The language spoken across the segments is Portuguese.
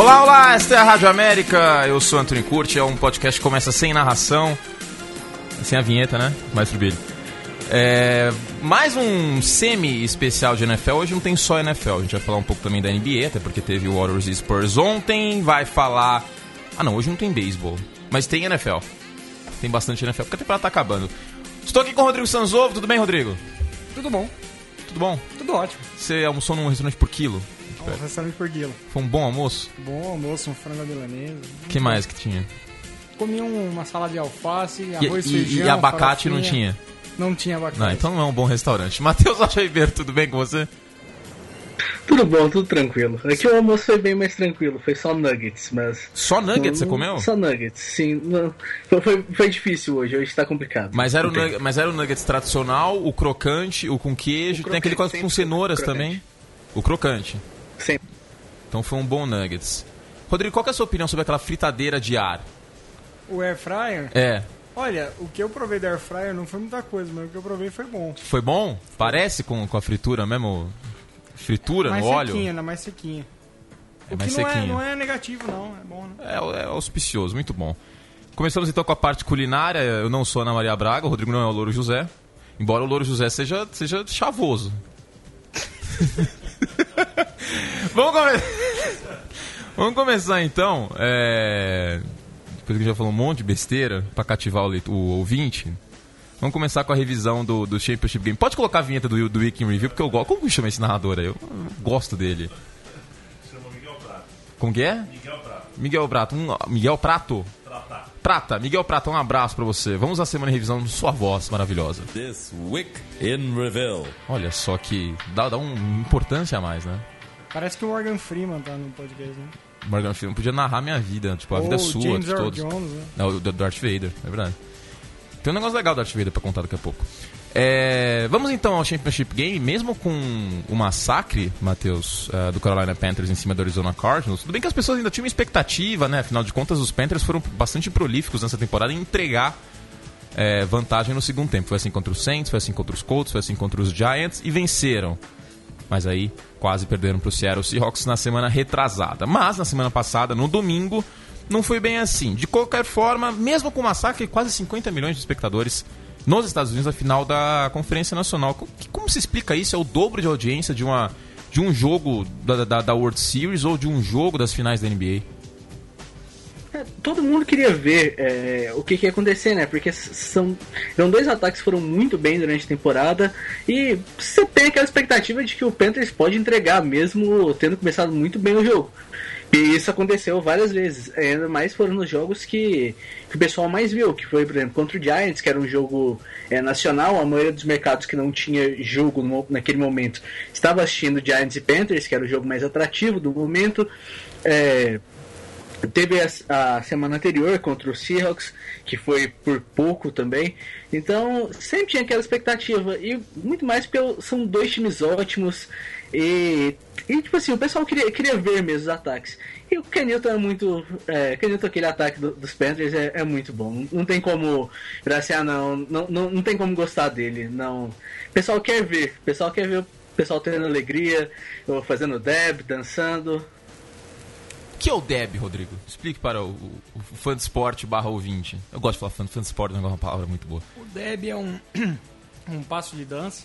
Olá, olá, esta é a Rádio América, eu sou Antônio Curti, é um podcast que começa sem narração, sem a vinheta, né, Maestro Billy? Mais um semi-especial de NFL, hoje não tem só NFL, a gente vai falar um pouco também da NBA, até porque teve o Warriors e Spurs ontem, vai falar... Ah não, hoje não tem beisebol, mas tem NFL, tem bastante NFL, porque a temporada tá acabando. Estou aqui com o Rodrigo Sanzovo, tudo bem, Rodrigo? Tudo bom. Tudo bom? Tudo ótimo. Você almoçou num restaurante por quilo? Um restaurante por quilo. Foi um bom almoço? Bom almoço, um frango à milanesa. O que mais que tinha? Comi uma salada de alface, arroz, feijão, e abacate farofinha. não tinha? Não tinha abacate. Não, então não é um bom restaurante. Matheus Rocha Ribeiro, tudo bem com você? Tudo bom, tudo tranquilo. Aqui o almoço foi bem mais tranquilo, foi só nuggets, mas... Só nuggets você comeu? Só nuggets, sim. Não, foi difícil hoje tá complicado. Mas era o nuggets tradicional, o crocante, o com queijo, tem aquele com cenouras também. O crocante. Sim. Então foi um bom nuggets. Rodrigo, qual que é a sua opinião sobre aquela fritadeira de ar? O air fryer? É. Olha, o que eu provei da air fryer não foi muita coisa, mas o que eu provei foi bom. Foi bom? Parece com a fritura mesmo? Fritura mais no óleo? Mais sequinha. É o mais que sequinho. não é negativo, não. É bom, né? É auspicioso, muito bom. Começamos então com a parte culinária. Eu não sou Ana Maria Braga, o Rodrigo não é o Louro José. Embora o Louro José seja chavoso. Vamos começar então. Depois que já falou um monte de besteira pra cativar o ouvinte. Vamos começar com a revisão do Championship Game. Pode colocar a vinheta do Week in Review, porque eu gosto. Como chama esse narrador aí? Eu gosto dele. Chama Miguel Prato. Como que é? Miguel Prato. Miguel Prato? Prata. Miguel Prato, um abraço pra você. Vamos à semana de revisão, sua voz maravilhosa. This Week in Review. Olha só que dá uma importância a mais, né? Parece que o Morgan Freeman tá no podcast, né? Morgan Freeman podia narrar minha vida, tipo, a vida sua, James de Earl todos. Jones, né? Não, o Darth Vader, é verdade. Tem um negócio legal do Darth Vader pra contar daqui a pouco. Vamos então ao Championship Game, mesmo com o massacre, Matheus, do Carolina Panthers em cima do Arizona Cardinals. Tudo bem que as pessoas ainda tinham uma expectativa, né? Afinal de contas, os Panthers foram bastante prolíficos nessa temporada em entregar vantagem no segundo tempo. Foi assim contra os Saints, foi assim contra os Colts, foi assim contra os Giants e venceram. Mas aí quase perderam para o Seattle Seahawks na semana retrasada. Mas na semana passada, no domingo, não foi bem assim. De qualquer forma, mesmo com o massacre, quase 50 milhões de espectadores nos Estados Unidos na final da Conferência Nacional. Como se explica isso? É o dobro de audiência de um jogo da World Series ou de um jogo das finais da NBA? Todo mundo queria ver o que ia acontecer, né? Porque eram dois ataques que foram muito bem durante a temporada e você tem aquela expectativa de que o Panthers pode entregar, mesmo tendo começado muito bem o jogo. E isso aconteceu várias vezes, ainda mais foram nos jogos que o pessoal mais viu, que foi, por exemplo, contra o Giants, que era um jogo nacional. A maioria dos mercados que não tinha jogo naquele momento estava assistindo Giants e Panthers, que era o jogo mais atrativo do momento. Teve a semana anterior contra o Seahawks, que foi por pouco também. Então, sempre tinha aquela expectativa. E muito mais porque são dois times ótimos. E tipo assim, o pessoal queria ver mesmo os ataques. E o Kenilton é muito... Kenilton, aquele ataque dos Panthers é muito bom. Não tem como virar assim, não tem como gostar dele. Não. O pessoal quer ver. O pessoal quer ver o pessoal tendo alegria, fazendo dab, dançando. O que é o Deb, Rodrigo? Explique para o fã de esporte / ouvinte. Eu gosto de falar fã de esporte, não é uma palavra muito boa. O Deb é um passo de dança.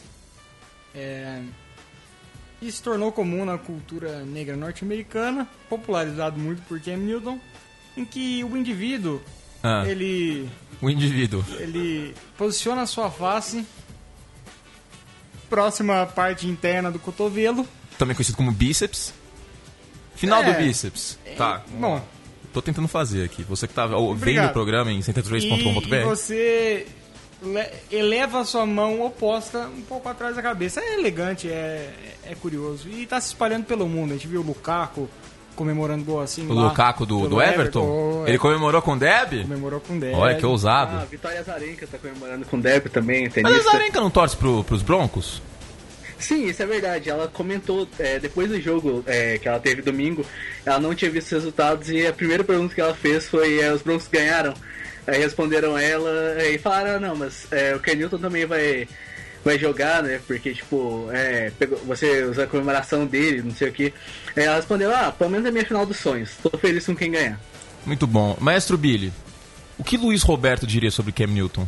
E se tornou comum na cultura negra norte-americana, popularizado muito por Cam Newton, em que o indivíduo, ele posiciona a sua face próxima à parte interna do cotovelo. Também conhecido como bíceps. Final do bíceps. Tá. Bom. Tô tentando fazer aqui. Você que tá vendo o programa em 103.com.br. E você eleva a sua mão oposta um pouco atrás da cabeça. É elegante, é curioso. E tá se espalhando pelo mundo. A gente viu o Lukaku comemorando gol assim. O Lukaku do Everton? Ele comemorou com o Deb? Comemorou com o Deb. Olha, que ousado. A Vitória Azarenka tá comemorando com o Deb também. Mas a Azarenka não torce pros Broncos? Sim, isso é verdade. Ela comentou depois do jogo que ela teve domingo, ela não tinha visto os resultados e a primeira pergunta que ela fez foi: os Broncos ganharam? Aí responderam ela e falaram: não, mas o Kenilton também vai vai jogar, né? Porque, tipo, você usa a comemoração dele, não sei o que. Ela respondeu, pelo menos é a minha final dos sonhos. Tô feliz com quem ganhar. Muito bom. Maestro Billy, o que Luiz Roberto diria sobre Cam Newton?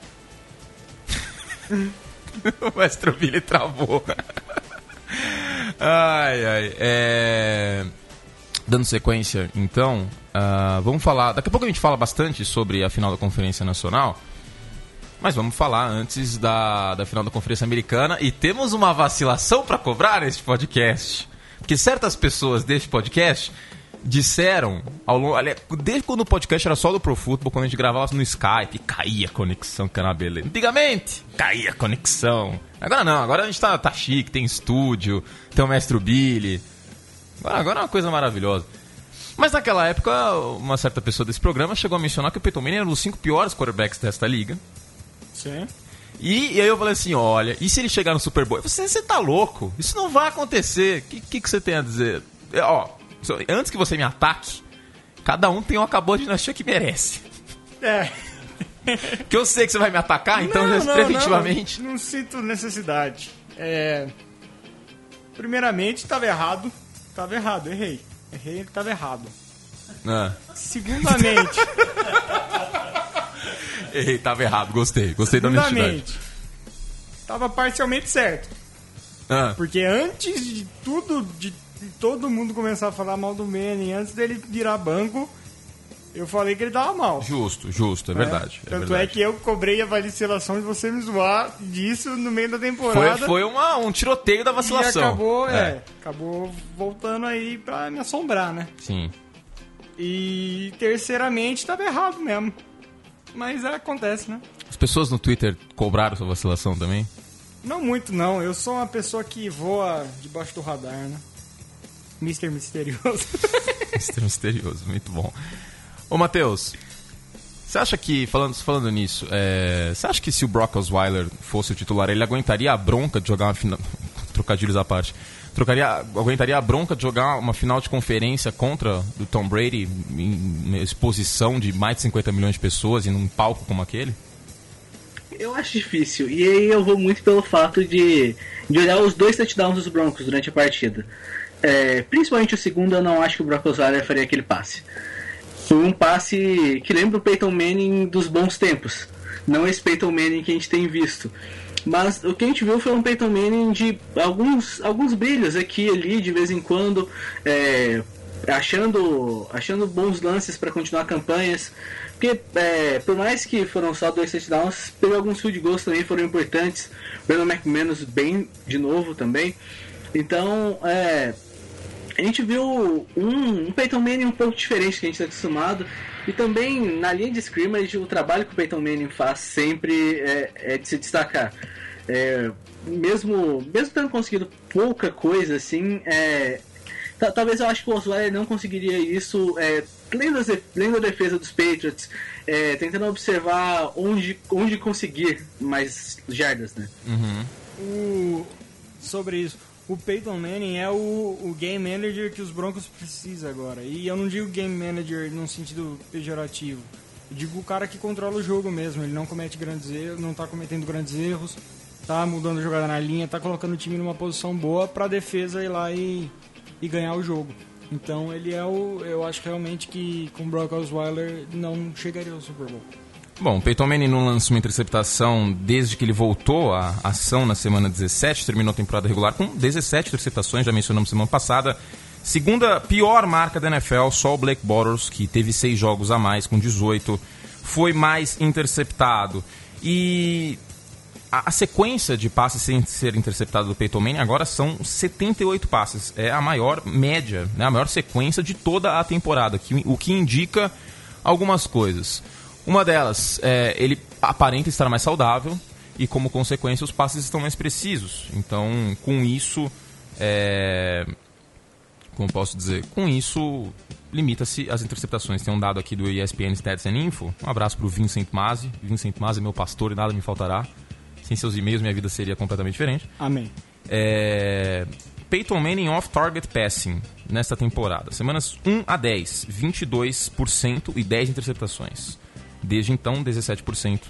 O Maestro Billy travou. Ai. Dando sequência, então, vamos falar... Daqui a pouco a gente fala bastante sobre a final da Conferência Nacional, mas vamos falar antes da final da Conferência Americana, e temos uma vacilação para cobrar neste podcast, porque certas pessoas deste podcast disseram, desde quando o podcast era só do Pro Football, quando a gente gravava no Skype, caía a conexão, que era uma beleza. Antigamente, caía a conexão. Agora não, agora a gente tá chique, tem estúdio, tem o Mestre Billy. Agora é uma coisa maravilhosa. Mas naquela época, uma certa pessoa desse programa chegou a mencionar que o Peyton Manning era um dos 5 piores quarterbacks desta liga. Sim. E aí eu falei assim, olha, e se ele chegar no Super Bowl? Você tá louco? Isso não vai acontecer. O que você tem a dizer? Antes que você me ataque, cada um tem um acabou de dinastia que merece. Que eu sei que você vai me atacar, então preventivamente... Não sinto necessidade. Primeiramente, estava errado. Errei, estava errado. Segundamente... Errei, estava errado, gostei da honestidade. Estava parcialmente certo. Porque antes de tudo, de todo mundo começar a falar mal do Manning, antes dele virar banco, eu falei que ele tava mal. Justo, é verdade. Tanto é que eu cobrei a vacilação de você me zoar disso no meio da temporada. Foi um tiroteio da vacilação. E acabou voltando aí pra me assombrar, né? Sim. E terceiramente tava errado mesmo. Mas acontece, né? As pessoas no Twitter cobraram sua vacilação também? Não muito, não. Eu sou uma pessoa que voa debaixo do radar, né? Mr. Misterioso. Mr. Misterioso, muito bom. Ô, Matheus, você acha que, falando nisso, você acha que se o Brock Osweiler fosse o titular, ele aguentaria a bronca de jogar uma final... Trocadilhos à parte. Aguentaria a bronca de jogar uma final de conferência contra o Tom Brady em exposição de mais de 50 milhões de pessoas e num palco como aquele? Eu acho difícil. E aí eu vou muito pelo fato de olhar os 2 touchdowns dos Broncos durante a partida. Principalmente o segundo, eu não acho que o Brock Osweiler faria aquele passe. Foi um passe que lembra o Peyton Manning dos bons tempos. Não esse Peyton Manning que a gente tem visto. Mas o que a gente viu foi um Peyton Manning de alguns brilhos aqui e ali, de vez em quando, achando bons lances para continuar campanhas. Porque, por mais que foram só 2 touchdowns, teve alguns field goals também, foram importantes. Brandon McManus bem de novo também. Então, a gente viu um Peyton Manning um pouco diferente que a gente está acostumado. E também, na linha de scrimmage, o trabalho que o Peyton Manning faz sempre é de se destacar. Mesmo tendo conseguido pouca coisa, assim, talvez eu acho que o Osweiler não conseguiria isso, lendo a defesa dos Patriots, tentando observar onde conseguir mais jardas, né? Uhum. Sobre isso, o Peyton Manning é o game manager que os Broncos precisam agora. E eu não digo game manager num sentido pejorativo. Eu digo o cara que controla o jogo mesmo. Ele não comete grandes erros, não tá cometendo grandes erros, tá mudando a jogada na linha, tá colocando o time numa posição boa pra defesa ir lá e ganhar o jogo. Então ele eu acho realmente que com o Brock Osweiler não chegaria ao Super Bowl. Bom, o Peyton Manning não lança uma interceptação desde que ele voltou à ação na semana 17, terminou a temporada regular com 17 interceptações, já mencionamos semana passada. Segunda pior marca da NFL, só o Blake Bortles, que teve 6 jogos a mais, com 18, foi mais interceptado. E a sequência de passes sem ser interceptado do Peyton Manning agora são 78 passes. É a maior média, né, a maior sequência de toda a temporada, o que indica algumas coisas. Uma delas, ele aparenta estar mais saudável e, como consequência, os passes estão mais precisos. Então, com isso, como posso dizer? Com isso, limita-se as interceptações. Tem um dado aqui do ESPN Stats and Info. Um abraço para o Vincent Mazzi. Vincent Mazzi é meu pastor e nada me faltará. Sem seus e-mails, minha vida seria completamente diferente. Amém. Peyton Manning off-target passing nesta temporada. Semanas 1 a 10, 22% e 10 interceptações. Desde então, 17%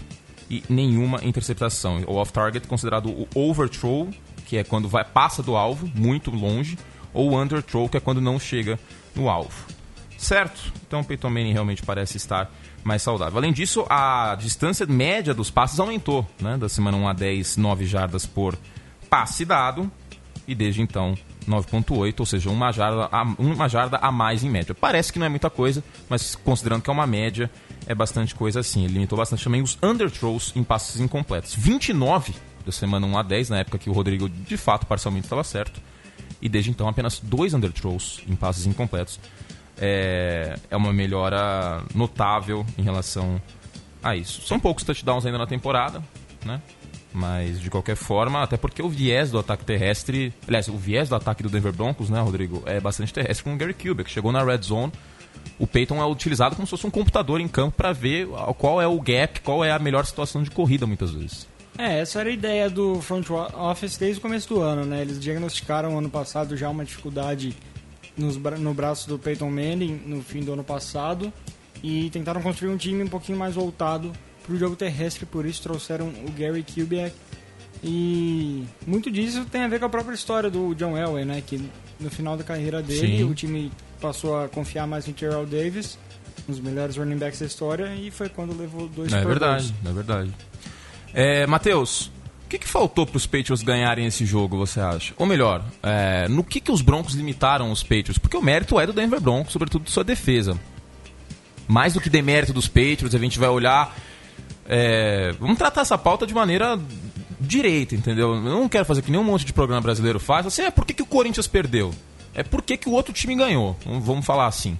e nenhuma interceptação. O off-target considerado o overthrow, que é quando passa do alvo, muito longe, ou o underthrow, que é quando não chega no alvo. Certo? Então o Peyton Manning realmente parece estar mais saudável. Além disso, a distância média dos passes aumentou, né? Da semana 1 a 10, 9 jardas por passe dado, e desde então 9.8, ou seja, uma jarda a mais em média. Parece que não é muita coisa, mas considerando que é uma média, é bastante coisa assim. Ele limitou bastante também os underthrows em passes incompletos. 29 da semana 1 a 10, na época que o Rodrigo de fato parcialmente estava certo, e desde então apenas 2 underthrows em passes incompletos. É uma melhora notável em relação a isso. São poucos touchdowns ainda na temporada, né? Mas, de qualquer forma, até porque o viés do ataque terrestre... Aliás, o viés do ataque do Denver Broncos, né, Rodrigo? É bastante terrestre com o Gary Kubiak. Chegou na red zone, o Peyton é utilizado como se fosse um computador em campo para ver qual é o gap, qual é a melhor situação de corrida, muitas vezes. Essa era a ideia do front office desde o começo do ano, né? Eles diagnosticaram ano passado já uma dificuldade no braço do Peyton Manning no fim do ano passado e tentaram construir um time um pouquinho mais voltado para o jogo terrestre, por isso trouxeram o Gary Kubiak, e muito disso tem a ver com a própria história do John Elway, né? Que no final da carreira dele, o time passou a confiar mais em Terrell Davis, um dos melhores running backs da história, e foi quando levou 2 Super Bowls. É verdade. Matheus, o que faltou para os Patriots ganharem esse jogo, você acha? Ou melhor, no que os Broncos limitaram os Patriots? Porque o mérito é do Denver Broncos, sobretudo de sua defesa. Mais do que demérito dos Patriots, a gente vai olhar... vamos tratar essa pauta de maneira direita, entendeu? Eu não quero fazer que nem um monte de programa brasileiro faz. Assim, por que o Corinthians perdeu? É por que o outro time ganhou. Vamos falar assim.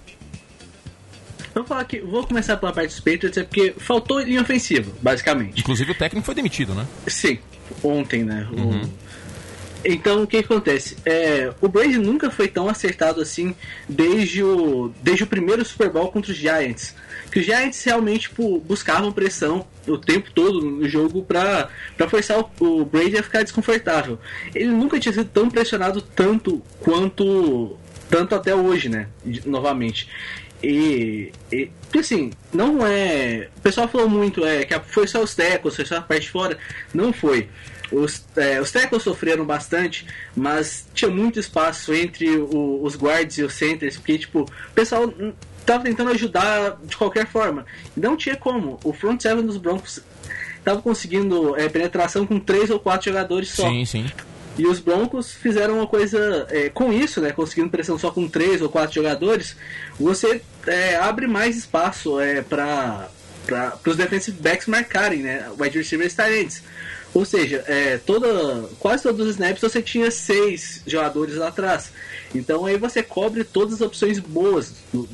Vou começar pela parte dos Patriots, porque faltou linha ofensiva, basicamente. Inclusive o técnico foi demitido, né? Sim, ontem, né? Então, o que acontece? O Brady nunca foi tão acertado assim desde o primeiro Super Bowl contra os Giants. Que os Giants realmente buscavam pressão o tempo todo no jogo pra forçar o Brady a ficar desconfortável. Ele nunca tinha sido tão pressionado tanto até hoje, né? Novamente. E assim, não é... O pessoal falou muito que foi só os tackles, foi só a parte de fora. Não foi. Os tackles sofreram bastante, mas tinha muito espaço entre os guards e os centers, porque o pessoal estava tentando ajudar de qualquer forma. Não tinha como. O front seven dos Broncos estava conseguindo penetração com 3 ou 4 jogadores só. Sim. E os Broncos fizeram uma coisa com isso, né? Conseguindo pressão só com 3 ou 4 jogadores, você abre mais espaço para os defensive backs marcarem, né? Wide receivers tight ends. Ou seja, quase todos os snaps você tinha 6 jogadores lá atrás. Então aí você cobre todas as opções boas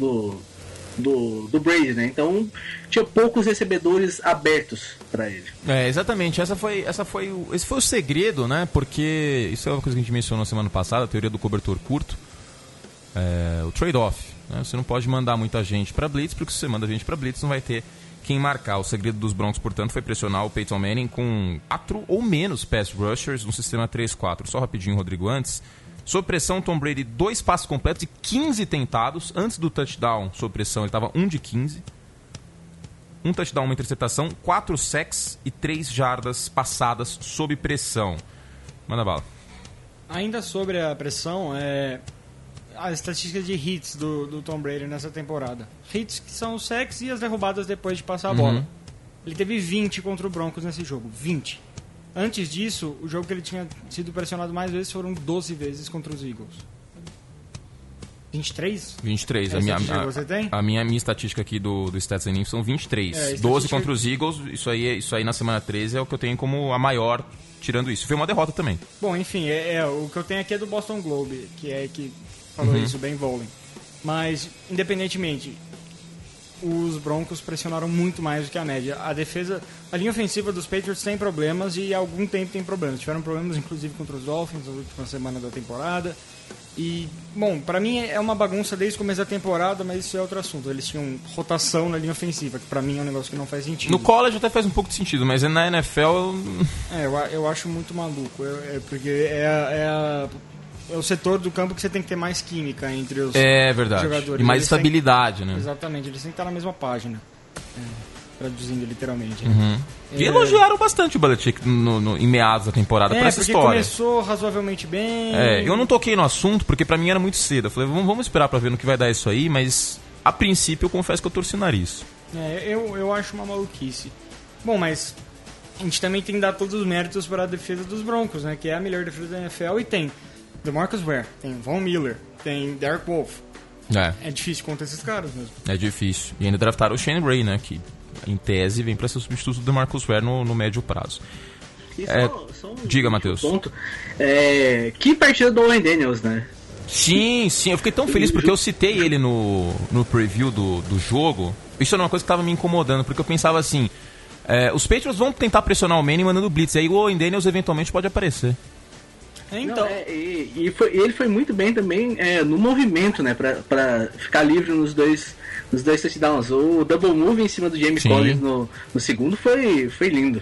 do Brady, né? Então tinha poucos recebedores abertos para ele. Exatamente. Esse foi o segredo, né? Porque isso é uma coisa que a gente mencionou na semana passada, a teoria do cobertor curto. O trade-off, né? Você não pode mandar muita gente para blitz, porque se você manda gente para blitz não vai ter quem marcar. O segredo dos Broncos, portanto, foi pressionar o Peyton Manning com 4 ou menos pass rushers no sistema 3-4. Só rapidinho, Rodrigo, antes. Sob pressão, Tom Brady, 2 passes completos e 15 tentados. Antes do touchdown, sob pressão, ele estava 1 de 15. 1 touchdown, 1 interceptação, 4 sacks e 3 jardas passadas sob pressão. Manda bala. Ainda sobre a pressão, as estatísticas de hits do Tom Brady nessa temporada. Hits que são os sacks e as derrubadas depois de passar a bola. Ele teve 20 contra o Broncos nesse jogo. 20. Antes disso, o jogo que ele tinha sido pressionado mais vezes foram 12 vezes contra os Eagles. 23? 23. Você tem? A minha estatística aqui do Stats and Info são 23. 12 contra os Eagles, isso aí na semana 13 é o que eu tenho como a maior, tirando isso. Foi uma derrota também. Bom, enfim, o que eu tenho aqui é do Boston Globe, que falou isso, Ben Volin. Mas, independentemente, os Broncos pressionaram muito mais do que a média. A linha ofensiva dos Patriots tem problemas e há algum tempo tem problemas. Tiveram problemas, inclusive, contra os Dolphins nas últimas semanas da temporada. E, bom, pra mim é uma bagunça desde o começo da temporada, mas isso é outro assunto. Eles tinham rotação na linha ofensiva, que pra mim é um negócio que não faz sentido. No college até faz um pouco de sentido, mas na NFL... eu acho muito maluco. Porque é o setor do campo que você tem que ter mais química entre os verdade. jogadores. E mais estabilidade, né? Exatamente, eles têm que estar na mesma página. traduzindo literalmente. E elogiaram bastante o Belichick em meados da temporada por essa história. Começou razoavelmente bem. Eu não toquei no assunto porque pra mim era muito cedo. Eu falei, vamos esperar pra ver no que vai dar isso aí, mas a princípio eu confesso que eu torci o nariz. Eu acho uma maluquice. Bom, mas a gente também tem que dar todos os méritos para a defesa dos Broncos, né? Que é a melhor defesa da NFL e tem DeMarcus Ware, tem Von Miller, tem Derek Wolfe. É difícil contra esses caras mesmo. É difícil. E ainda draftaram o Shane Ray, né? Que em tese vem para ser substituto do DeMarcus Ware no médio prazo. Só Diga, Matheus. Ponto. Que partida do Owen Daniels, né? Sim, eu fiquei tão feliz porque eu citei ele no preview do jogo. Isso era uma coisa que estava me incomodando, porque eu pensava assim, os Patriots vão tentar pressionar o Manning mandando blitz, aí o Owen Daniels eventualmente pode aparecer. Então. Ele foi muito bem também no movimento, né? Pra ficar livre nos dois touchdowns. O double move em cima do James Collins no segundo foi lindo.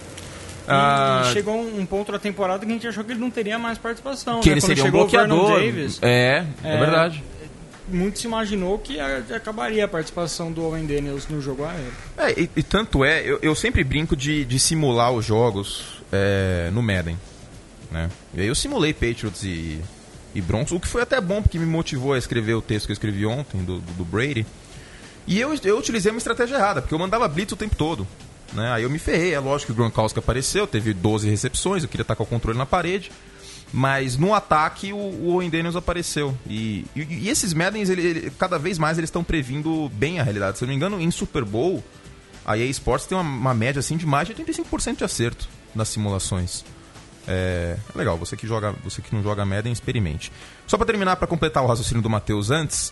E chegou um ponto da temporada que a gente achou que ele não teria mais participação. Que ele seria um bloqueador. Davis, é verdade. Muito se imaginou que acabaria a participação do Owen Daniels no jogo aéreo. E tanto eu sempre brinco de simular os jogos no Madden. Né? E aí eu simulei Patriots e Broncos, o que foi até bom, porque me motivou a escrever o texto que eu escrevi ontem, do Brady. E eu utilizei uma estratégia errada, porque eu mandava blitz o tempo todo. Né? Aí eu me ferrei, é lógico que o Gronkowski apareceu, teve 12 recepções, eu queria estar com o controle na parede. Mas no ataque o Owen Daniels apareceu. E esses Maddens, cada vez mais eles estão previndo bem a realidade. Se eu não me engano, em Super Bowl, a EA Sports tem uma média assim, de mais de 85% de acerto nas simulações. É legal, você que não joga Madden, experimente. Só para terminar, para completar o raciocínio do Matheus antes,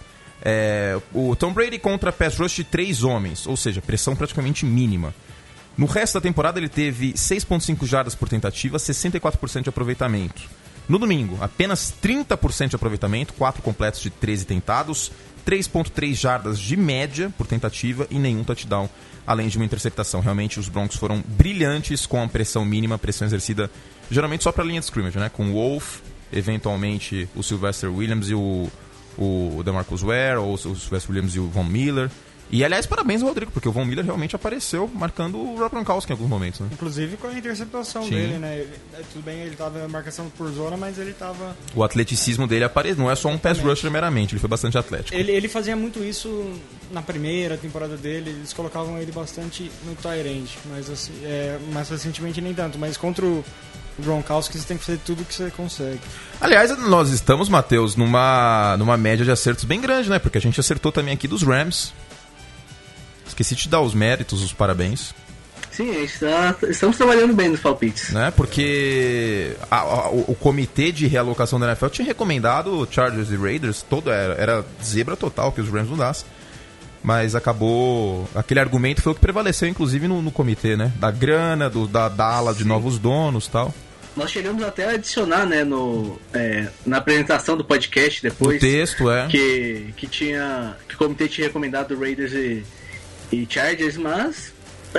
o Tom Brady contra pass rush de 3 homens, ou seja, pressão praticamente mínima. No resto da temporada ele teve 6.5 jardas por tentativa, 64% de aproveitamento. No domingo, apenas 30% de aproveitamento, 4 completos de 13 tentados, 3.3 jardas de média por tentativa e nenhum touchdown, além de uma interceptação. Realmente os Broncos foram brilhantes com a pressão mínima, pressão exercida geralmente só para a linha de scrimmage, né? Com o Wolf, eventualmente o Sylvester Williams e o DeMarcus Ware, ou o Sylvester Williams e o Von Miller. E, aliás, parabéns ao Rodrigo, porque o Von Miller realmente apareceu marcando o Rob Gronkowski em alguns momentos, né? Inclusive com a interceptação dele, né? Tudo bem, ele estava marcação por zona, mas ele estava... O atleticismo dele aparece, não é só um pass rusher meramente, ele foi bastante atlético. Ele fazia muito isso na primeira temporada dele, eles colocavam ele bastante no tight end, mas assim, mais recentemente nem tanto, mas contra o Gronkowski você tem que fazer tudo que você consegue. Aliás, nós estamos, Matheus, numa média de acertos bem grande, né? Porque a gente acertou também aqui dos Rams. Esqueci de te dar os méritos, os parabéns. Sim, estamos trabalhando bem nos palpites. Né? Porque o comitê de realocação da NFL tinha recomendado Chargers e Raiders, era zebra total que os Rams não dassem. Mas acabou... Aquele argumento foi o que prevaleceu, inclusive, no comitê, né? Da grana, da ala de novos donos e tal. Nós chegamos até a adicionar, né, na apresentação do podcast depois... O texto, que o comitê tinha recomendado Raiders e Chargers, mas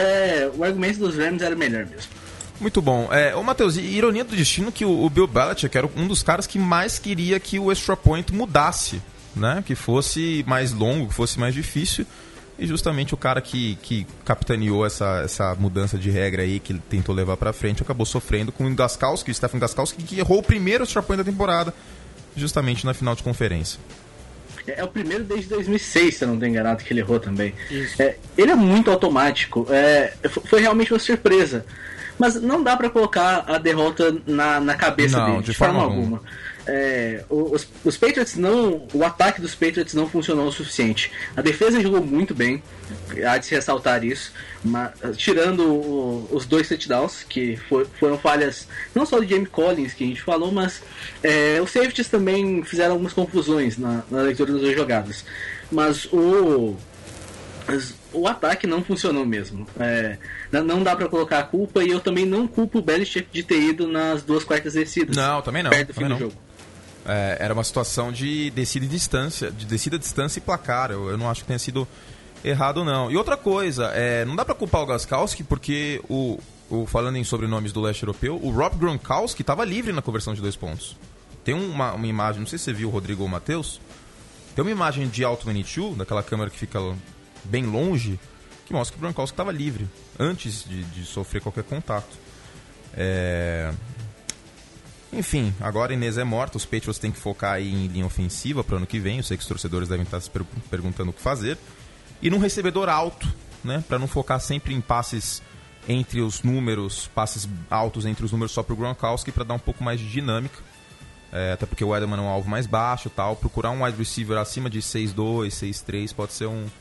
o argumento dos Rams era melhor mesmo. Muito bom. Matheus, ironia do destino que o Bill Belichick era um dos caras que mais queria que o extra point mudasse, né? Que fosse mais longo, que fosse mais difícil. E justamente o cara que capitaneou essa mudança de regra aí, que ele tentou levar pra frente, acabou sofrendo com o Stephen Gostkowski, que errou o primeiro extra point da temporada, justamente na final de conferência. É o primeiro desde 2006, se eu não estou enganado, que ele errou também. Ele é muito automático. Foi realmente uma surpresa. Mas não dá para colocar a derrota na cabeça dele, de forma alguma. Os Patriots o ataque dos Patriots não funcionou o suficiente. A defesa jogou muito bem, há de se ressaltar isso, mas, tirando os 2 touchdowns, que foram falhas não só do Jamie Collins, que a gente falou, mas os safeties também fizeram algumas confusões na leitura das 2 jogadas. Mas o ataque não funcionou mesmo. Não dá pra colocar a culpa, e eu também não culpo o Belichick de ter ido nas 2 quartas descidas. Não, também não. Perto do fim do jogo. Era uma situação de descida e distância e placar. Eu não acho que tenha sido errado, não. E outra coisa, não dá pra culpar o Gostkowski, porque falando em sobrenomes do leste europeu, o Rob Gronkowski estava livre na conversão de 2 pontos. Tem uma imagem, não sei se você viu, Rodrigo ou Matheus, tem uma imagem de Auto 22, daquela câmera que fica bem longe, que mostra que o Gronkowski estava livre antes de sofrer qualquer contato. Enfim, agora Inês é morta, os Patriots têm que focar aí em linha ofensiva para o ano que vem. Eu sei que os torcedores devem estar se perguntando o que fazer. E num recebedor alto, né, para não focar sempre em passes entre os números, passes altos entre os números só para o Gronkowski, para dar um pouco mais de dinâmica. Até porque o Edelman é um alvo mais baixo e tal. Procurar um wide receiver acima de 6'2", 6'3", pode ser um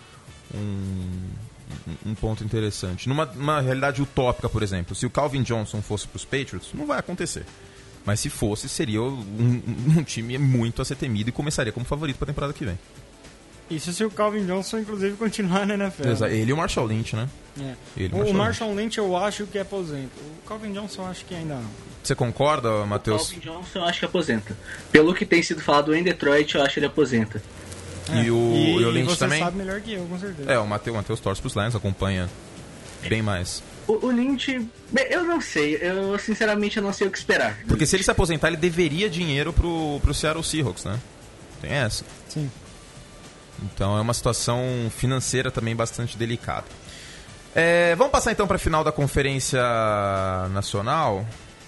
ponto interessante. Numa realidade utópica, por exemplo, se o Calvin Johnson fosse para os Patriots, não vai acontecer. Mas se fosse, seria um time muito a ser temido e começaria como favorito para a temporada que vem. Isso se o Calvin Johnson, inclusive, continuar na NFL. Exato. Ele e o Marshall Lynch, né? O Marshall Lynch eu acho que aposenta. O Calvin Johnson eu acho que ainda não. Você concorda, Matheus? O Calvin Johnson eu acho que aposenta. Pelo que tem sido falado em Detroit, eu acho que ele aposenta. E o Lynch você também? Você sabe melhor que eu, com certeza. O Matheus torce pros Lions, acompanha bem mais. O Lynch, eu não sei. Eu, sinceramente, eu não sei o que esperar. Porque se ele se aposentar, ele deveria dinheiro pro Seattle Seahawks, né? Tem essa. Sim. Então é uma situação financeira também bastante delicada. Vamos passar então para a final da Conferência Nacional.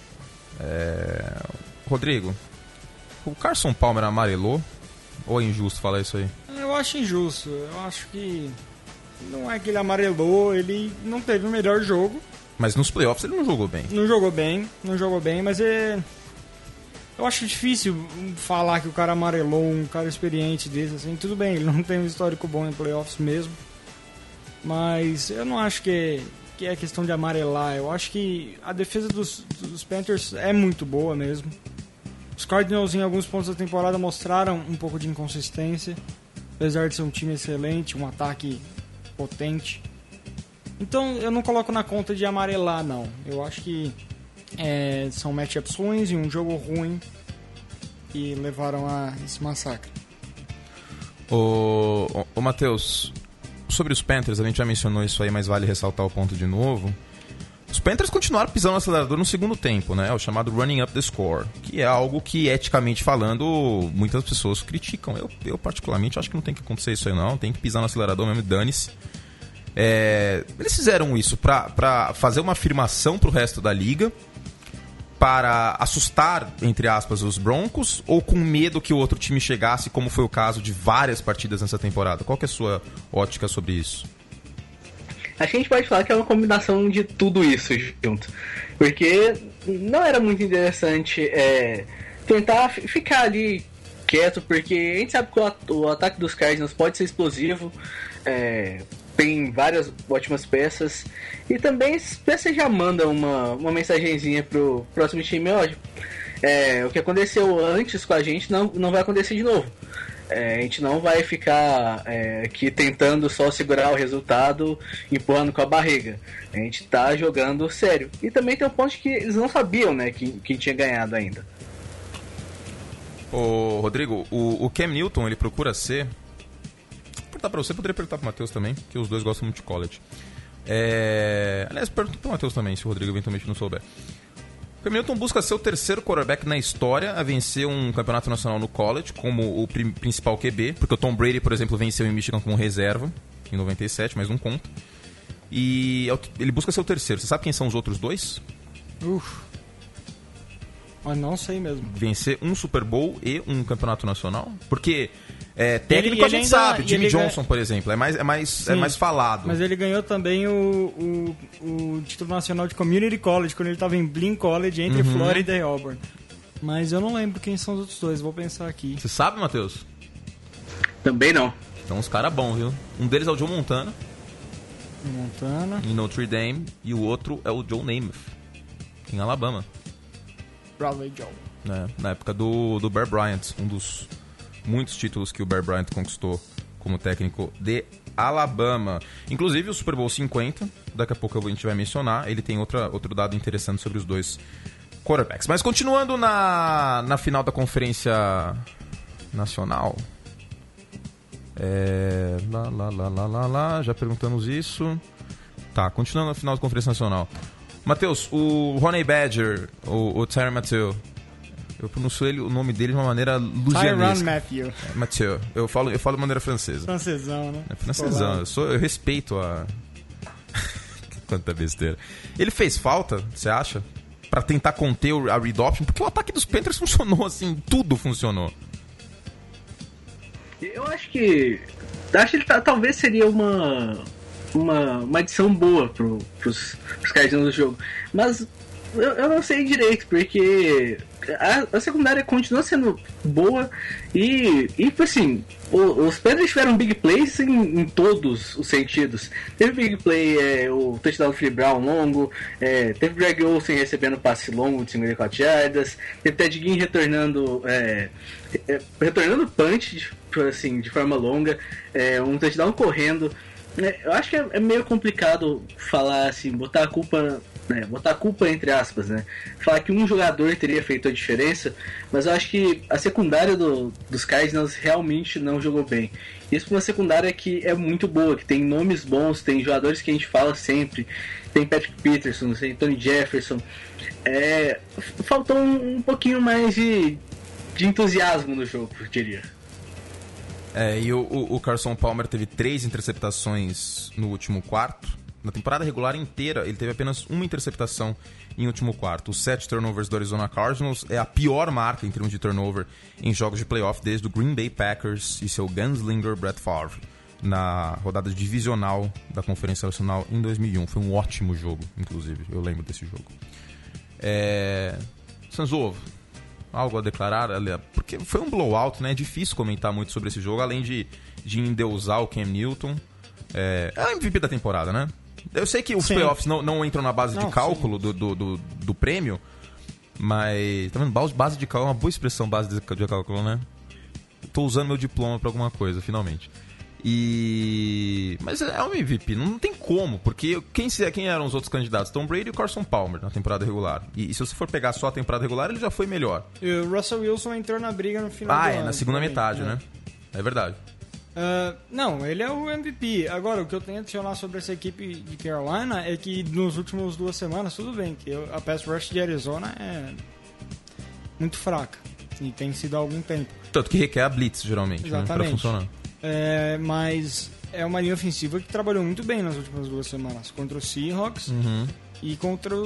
Rodrigo, o Carson Palmer amarelou? Ou é injusto falar isso aí? Eu acho injusto. Eu acho que não é que ele amarelou, ele não teve o melhor jogo. Mas nos playoffs ele não jogou bem. Não jogou bem, mas eu acho difícil falar que o cara amarelou, um cara experiente desse, assim. Tudo bem, ele não tem um histórico bom em playoffs mesmo. Mas eu não acho que é questão de amarelar. Eu acho que a defesa dos Panthers é muito boa mesmo. Os Cardinals, em alguns pontos da temporada, mostraram um pouco de inconsistência. Apesar de ser um time excelente, um ataque potente. Então eu não coloco na conta de amarelar, não. Eu acho que são matchups ruins e um jogo ruim que levaram a esse massacre. Ô Matheus, sobre os Panthers, a gente já mencionou isso aí, mas vale ressaltar o ponto de novo. Os Panthers continuaram pisando no acelerador no segundo tempo, né? O chamado running up the score, que é algo que, eticamente falando, muitas pessoas criticam. Eu particularmente, acho que não tem que acontecer isso aí, não. Tem que pisar no acelerador mesmo, dane-se. Eles fizeram isso para fazer uma afirmação pro resto da liga, para assustar, entre aspas, os Broncos, ou com medo que o outro time chegasse, como foi o caso de várias partidas nessa temporada? Qual que é a sua ótica sobre isso? Acho que a gente pode falar que é uma combinação de tudo isso junto. Porque não era muito interessante tentar ficar ali quieto, porque a gente sabe que o ataque dos Cardinals pode ser explosivo, tem várias ótimas peças, e também as peças já mandam uma mensagenzinha pro próximo time. O que aconteceu antes com a gente não vai acontecer de novo. A gente não vai ficar aqui tentando só segurar o resultado, empurrando com a barriga. A gente tá jogando sério. E também tem um ponto que eles não sabiam, né, que tinha ganhado ainda. Ô, Rodrigo, o Cam Newton, ele procura ser... Vou perguntar pra você, poderia perguntar pro Matheus também, que os dois gostam muito de college. Aliás, pergunta pro Matheus também, se o Rodrigo eventualmente não souber. O Cam Newton busca ser o terceiro quarterback na história a vencer um campeonato nacional no college como o principal QB, porque o Tom Brady, por exemplo, venceu em Michigan como reserva em 97, mas não conta. E ele busca ser o terceiro. Você sabe quem são os outros dois? Mas não sei mesmo. Vencer um Super Bowl e um campeonato nacional? Porque técnico a gente sabe. Jimmy Johnson, por exemplo, é mais falado. Mas ele ganhou também o título nacional de Community College, quando ele estava em Blinn College, entre Florida e Auburn. Mas eu não lembro quem são os outros dois, vou pensar aqui. Você sabe, Matheus? Também não. Então uns caras bons, viu? Um deles é o Joe Montana. Em Notre Dame. E o outro é o Joe Namath, em Alabama. Bradley Joe. Na época do Bear Bryant, um dos muitos títulos que o Bear Bryant conquistou como técnico de Alabama. Inclusive o Super Bowl 50, daqui a pouco a gente vai mencionar, ele tem outro dado interessante sobre os dois quarterbacks. Mas continuando na final da Conferência Nacional, já perguntamos isso. Tá, continuando na final da Conferência Nacional. Matheus, o Honey Badger, o Tyrann Mathieu, eu pronuncio o nome dele de uma maneira lusianesca. Tyrann Mathieu. Eu falo de maneira francesa. Francesão, né? Francesão. Eu respeito Quanta besteira. Ele fez falta, você acha? Pra tentar conter a read option? Porque o ataque dos Panthers funcionou, assim, tudo funcionou. Eu acho que ele talvez seria uma adição boa pros Cardinals do jogo. Mas eu não sei direito, porque a secundária continua sendo boa e assim, os Panthers tiveram big plays em todos os sentidos. Teve big play, o touchdown do Philip Brown longo, teve Greg Olsen recebendo passe longo de 54 jardas, teve Ted Ginn retornando punch, assim, de forma longa, um touchdown correndo. Eu acho que é meio complicado falar assim, botar a culpa entre aspas, né? Falar que um jogador teria feito a diferença, mas eu acho que a secundária dos Cardinals realmente não jogou bem. Isso para uma secundária que é muito boa, que tem nomes bons, tem jogadores que a gente fala sempre, tem Patrick Peterson, tem Tony Jefferson. Faltou um pouquinho mais de entusiasmo no jogo, eu diria. E o Carson Palmer teve 3 interceptações no último quarto. Na temporada regular inteira, ele teve apenas uma interceptação em último quarto. Os 7 turnovers do Arizona Cardinals é a pior marca em termos de turnover em jogos de playoff desde o Green Bay Packers e seu gunslinger Brett Favre na rodada divisional da Conferência Nacional em 2001. Foi um ótimo jogo, inclusive. Eu lembro desse jogo. Sanzovo, algo a declarar? Porque foi um blowout, né? É difícil comentar muito sobre esse jogo, além de endeusar o Cam Newton. É o MVP da temporada, né? Eu sei que os playoffs não entram na base de cálculo do prêmio, mas... Tá vendo? Base de cálculo é uma boa expressão, base de cálculo, né? Tô usando meu diploma pra alguma coisa, finalmente. Mas é um MVP, não tem como, porque quem eram os outros candidatos? Tom Brady e o Carson Palmer na temporada regular. E se você for pegar só a temporada regular, ele já foi melhor. E o Russell Wilson entrou na briga no final do ano. Na segunda metade, né? É verdade. Não, ele é o MVP. Agora, o que eu tenho a adicionar sobre essa equipe de Carolina é que nos últimos 2 semanas, tudo bem, que a pass rush de Arizona é muito fraca. E tem sido há algum tempo. Tanto que requer a blitz, geralmente, né, pra funcionar. Mas é uma linha ofensiva que trabalhou muito bem nas últimas 2 semanas. Contra os Seahawks e contra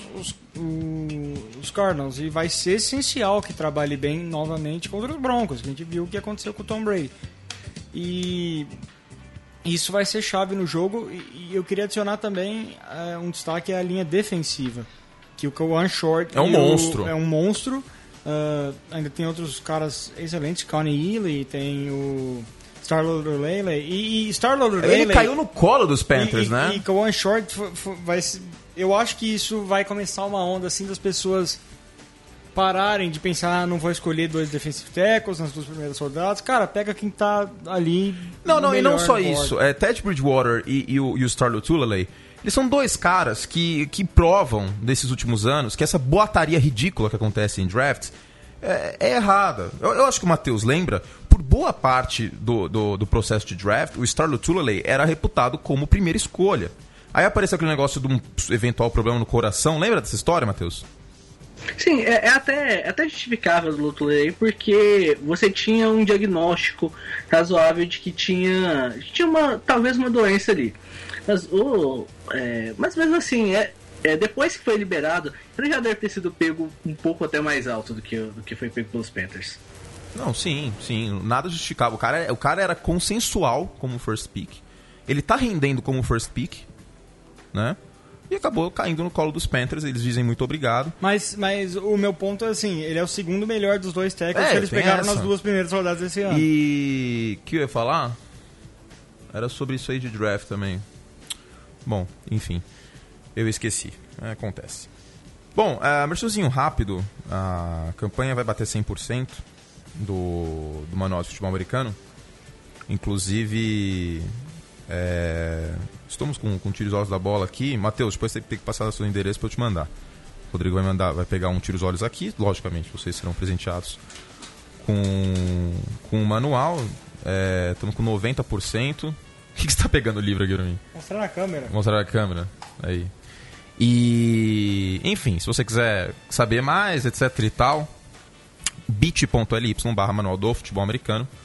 os Cardinals. E vai ser essencial que trabalhe bem novamente contra os Broncos, que a gente viu o que aconteceu com o Tom Brady. E isso vai ser chave no jogo. E eu queria adicionar também um destaque à linha defensiva, que o Kawan Short é um monstro. Ainda tem outros caras excelentes, Connie Ely, tem o Star-Lord O'Reilly. E Star-Lord O'Reilly... Ele caiu no colo dos Panthers, né? E Kawan Short eu acho que isso vai começar uma onda assim das pessoas pararem de pensar, não vou escolher 2 defensive tackles nas 2 primeiras rodadas. Cara, pega quem tá ali. Não, e não só isso. Ted Bridgewater e o Star-Lord O'Reilly, eles são 2 caras que provam, desses últimos anos, que essa boataria ridícula que acontece em drafts é errada. Eu acho que o Matheus lembra, por boa parte do processo de draft, o Star-Lord O'Reilly era reputado como primeira escolha. Aí apareceu aquele negócio de um eventual problema no coração. Lembra dessa história, Matheus? Sim, é até justificável do Lutulei, porque você tinha um diagnóstico razoável de que tinha talvez uma doença ali. Mas mesmo assim, depois que foi liberado, ele já deve ter sido pego um pouco até mais alto do que foi pego pelos Panthers. Não, sim, nada justificava. O cara era consensual como first pick. Ele tá rendendo como first pick, né? E acabou caindo no colo dos Panthers. Eles dizem muito obrigado. Mas o meu ponto é assim, ele é o segundo melhor dos 2 tackles que eles pegaram nas 2 primeiras rodadas desse ano. E o que eu ia falar? Era sobre isso aí de draft também. Bom, enfim, eu esqueci. Acontece. Bom, merchanzinho rápido. A campanha vai bater 100% do Manual de Futebol Americano. Inclusive... estamos com tiros-olhos da bola aqui. Matheus, depois você tem que passar o seu endereço para eu te mandar. O Rodrigo vai pegar um tiros-olhos aqui. Logicamente, vocês serão presenteados com um manual. Estamos com 90%. O que você está pegando o livro aqui pra mim? Mostrar na câmera. Mostrar na câmera. Aí. E, enfim, se você quiser saber mais, etc e tal, bit.ly/manual do futebol americano.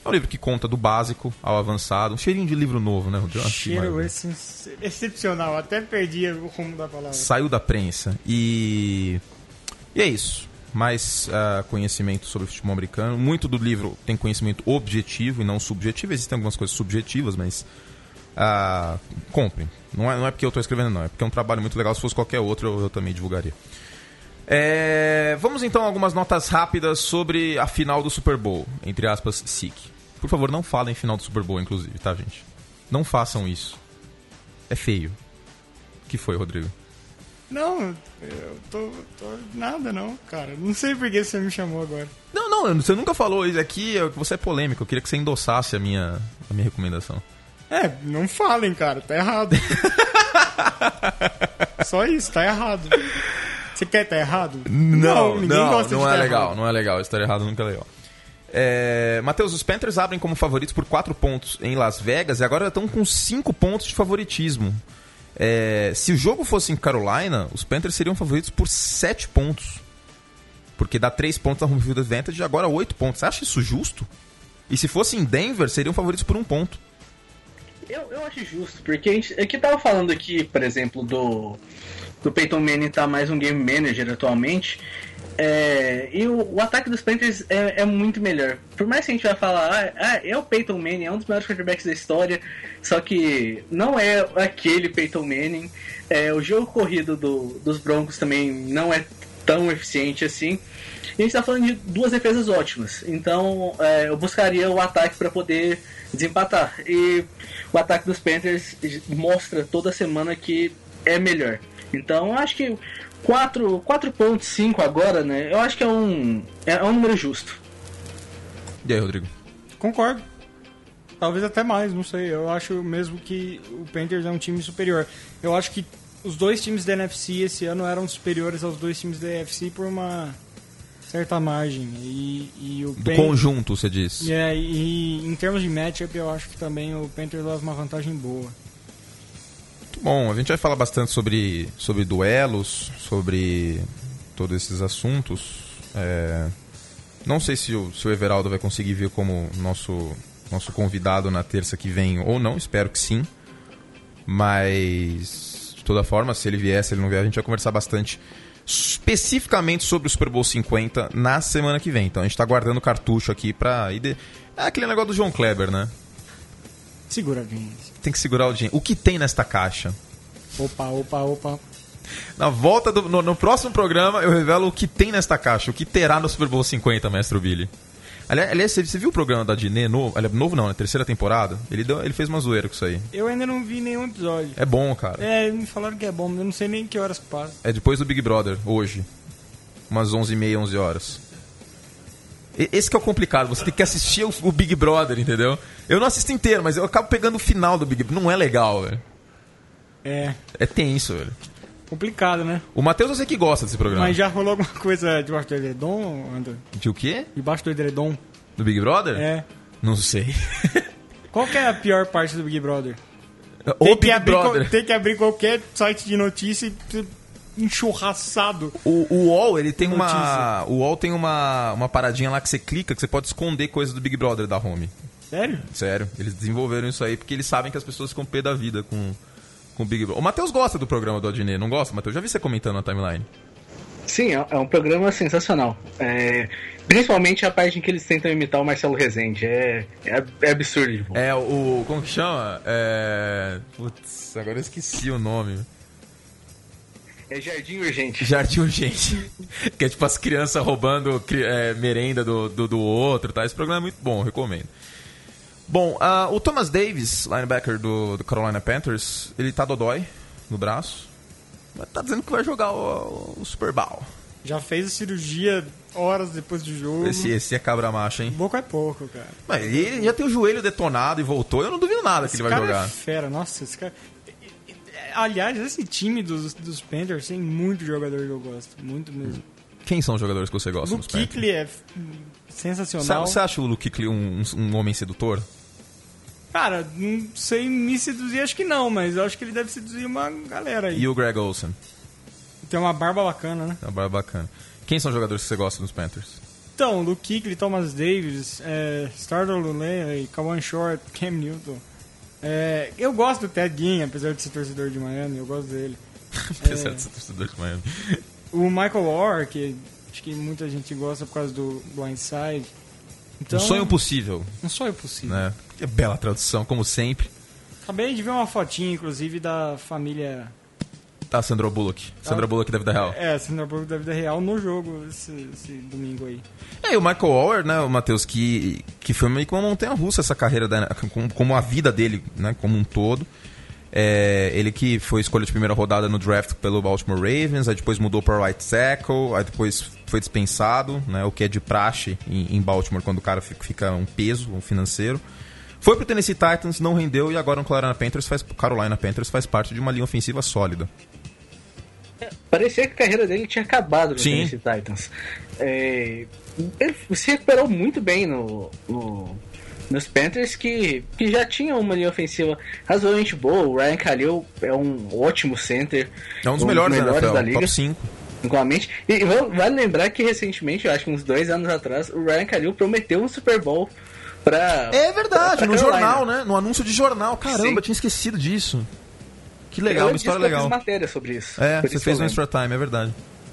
É um livro que conta do básico ao avançado. Um cheirinho de livro novo, né, Rodrigo? Cheiro excepcional. Até perdi o rumo da palavra. Saiu da prensa. E é isso. Mais conhecimento sobre o futebol americano. Muito do livro tem conhecimento objetivo e não subjetivo. Existem algumas coisas subjetivas, mas comprem. Não é porque eu estou escrevendo, não. É porque é um trabalho muito legal. Se fosse qualquer outro, eu também divulgaria. Vamos então a algumas notas rápidas sobre a final do Super Bowl. Entre aspas, SIC. Por favor, não falem em final do Super Bowl, inclusive, tá, gente? Não façam isso. É feio. O que foi, Rodrigo? Não, eu tô nada não, cara. Não sei por que você me chamou agora. Não, você nunca falou isso aqui. Você é polêmico. Eu queria que você endossasse a minha recomendação. Não falem, cara. Tá errado. Só isso, tá errado. Você quer tá errado? Ninguém gosta de não é tá legal. errado. Não é legal. Estar errado nunca é legal. Matheus, os Panthers abrem como favoritos por 4 pontos em Las Vegas e agora estão com 5 pontos de favoritismo. Se o jogo fosse em Carolina, os Panthers seriam favoritos por 7 pontos. Porque dá 3 pontos na home field advantage e agora 8 pontos. Você acha isso justo? E se fosse em Denver, seriam favoritos por 1 ponto. Eu acho justo, porque a gente tava falando aqui, por exemplo, do Peyton Manning tá mais um game manager atualmente. E o ataque dos Panthers é muito melhor. Por mais que a gente vai falar, é o Peyton Manning, é um dos melhores quarterbacks da história, só que não é aquele Peyton Manning. O jogo corrido dos Broncos também não é tão eficiente assim. E a gente tá falando de 2 defesas ótimas, então eu buscaria o ataque para poder desempatar. E o ataque dos Panthers mostra toda semana que é melhor. Então acho que 4.5 agora, né? Eu acho que é um número justo. E aí, Rodrigo? Concordo. Talvez até mais, não sei. Eu acho mesmo que o Panthers é um time superior. Eu acho que os 2 times da NFC esse ano eram superiores aos 2 times da AFC por uma certa margem. E o Do conjunto, você diz. E em termos de matchup, eu acho que também o Panthers leva uma vantagem boa. Bom, a gente vai falar bastante sobre duelos, sobre todos esses assuntos. Não sei se o Everaldo vai conseguir vir como nosso convidado na terça que vem ou não, espero que sim. Mas, de toda forma, se ele vier, se ele não vier, a gente vai conversar bastante especificamente sobre o Super Bowl 50 na semana que vem. Então a gente tá guardando o cartucho aqui pra... É aquele negócio do João Kleber, né? Segura a audiência. Tem que segurar o dinheiro. O que tem nesta caixa? Opa. Na volta no próximo programa eu revelo o que tem nesta caixa. O que terá no Super Bowl 50, mestre Billy. Aliás, você viu o programa da Dinê novo? Novo não, né? Terceira temporada? Ele fez uma zoeira com isso aí. Eu ainda não vi nenhum episódio. É bom, cara. Me falaram que é bom, mas eu não sei nem que horas que passa. É depois do Big Brother, hoje. Umas 11h30, 11 horas. Esse que é o complicado, você tem que assistir o Big Brother, entendeu? Eu não assisto inteiro, mas eu acabo pegando o final do Big Brother. Não é legal, velho. É tenso, velho. Complicado, né? O Matheus eu sei que gosta desse programa. Mas já rolou alguma coisa debaixo do edredom, André? De o quê? Debaixo do edredom. Do Big Brother? Não sei. Qual que é a pior parte do Big Brother? Tem que abrir qualquer site de notícia e enxurraçado. O UOL, ele tem uma... O UOL tem uma paradinha lá que você clica, que você pode esconder coisas do Big Brother da home. Sério? Sério. Eles desenvolveram isso aí porque eles sabem que as pessoas ficam pé da vida com o Big Brother. O Matheus gosta do programa do Adnet, não gosta, Matheus? Já vi você comentando na timeline. Sim, é um programa sensacional. Principalmente a parte em que eles tentam imitar o Marcelo Rezende. É absurdo de bom. Como que chama? Putz, agora eu esqueci o nome. É Jardim Urgente. Jardim Urgente. Que é tipo as crianças roubando merenda do outro, tá? Esse programa é muito bom, recomendo. Bom, o Thomas Davis, linebacker do Carolina Panthers, ele tá dodói no braço. Mas tá dizendo que vai jogar o Super Bowl. Já fez a cirurgia horas depois do jogo. Esse é cabra macho, hein? Pouco é pouco, cara. Mas ele já tem o joelho detonado e voltou. Eu não duvido nada que ele vai jogar. É fera, nossa, esse cara... Aliás, esse time dos Panthers tem muito jogador que eu gosto. Muito mesmo. Quem são os jogadores que você gosta dos Panthers? O Kuechly é sensacional. Você acha o Luke Kuechly um homem sedutor? Cara, não sei me seduzir, acho que não, mas eu acho que ele deve seduzir uma galera aí. E o Greg Olsen? Tem uma barba bacana, né? Tem uma barba bacana. Quem são os jogadores que você gosta nos Panthers? Então, Luke Kuechly, Thomas Davis, Starter Luley, Kawan Short, Cam Newton. Eu gosto do Ted Ginn, apesar de ser torcedor de Miami, eu gosto dele. Apesar de ser torcedor de Miami. O Michael Orr, que acho que muita gente gosta por causa do Blindside. Então, Um sonho possível. Um sonho possível. Né? Que bela tradução, como sempre. Acabei de ver uma fotinha, inclusive, da família... Tá, Sandra Bullock. Sandra Bullock da vida real. Sandra Bullock da vida real no jogo esse domingo aí. E o Michael Oher, né, o Matheus, que foi meio que uma montanha-russa essa carreira, como a vida dele, né, como um todo. Ele que foi escolha de primeira rodada no draft pelo Baltimore Ravens, aí depois mudou para right tackle, aí depois foi dispensado, né, o que é de praxe em Baltimore quando o cara fica um peso financeiro. Foi pro Tennessee Titans, não rendeu, e agora o Carolina Panthers faz parte de uma linha ofensiva sólida. Parecia que a carreira dele tinha acabado no Tennessee Titans. Ele se recuperou muito bem nos Panthers, que já tinham uma linha ofensiva razoavelmente boa. O Ryan Kalil é um ótimo center. É um dos melhores da liga. Top 5. Igualmente. E vale lembrar que recentemente, eu acho que uns 2 anos atrás, o Ryan Kalil prometeu um Super Bowl pra... É verdade, pra no Carolina. jornal, né? No anúncio de jornal. Caramba, Sim. tinha esquecido disso. Que legal, uma história legal. Eu fiz matéria sobre isso. Você fez no Extra Time, é verdade.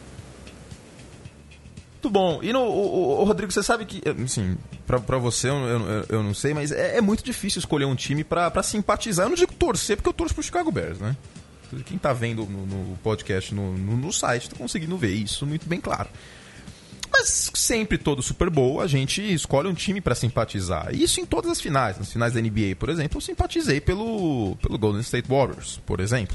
Muito bom. E o Rodrigo, você sabe que, assim, pra você eu não sei, mas é muito difícil escolher um time pra simpatizar. Eu não digo torcer, porque eu torço pro Chicago Bears, né? Quem tá vendo no podcast, no site, tá conseguindo ver isso muito bem claro. Mas sempre todo Super Bowl a gente escolhe um time pra simpatizar. Isso em todas as finais. Nas finais da NBA, por exemplo, eu simpatizei pelo Golden State Warriors, por exemplo.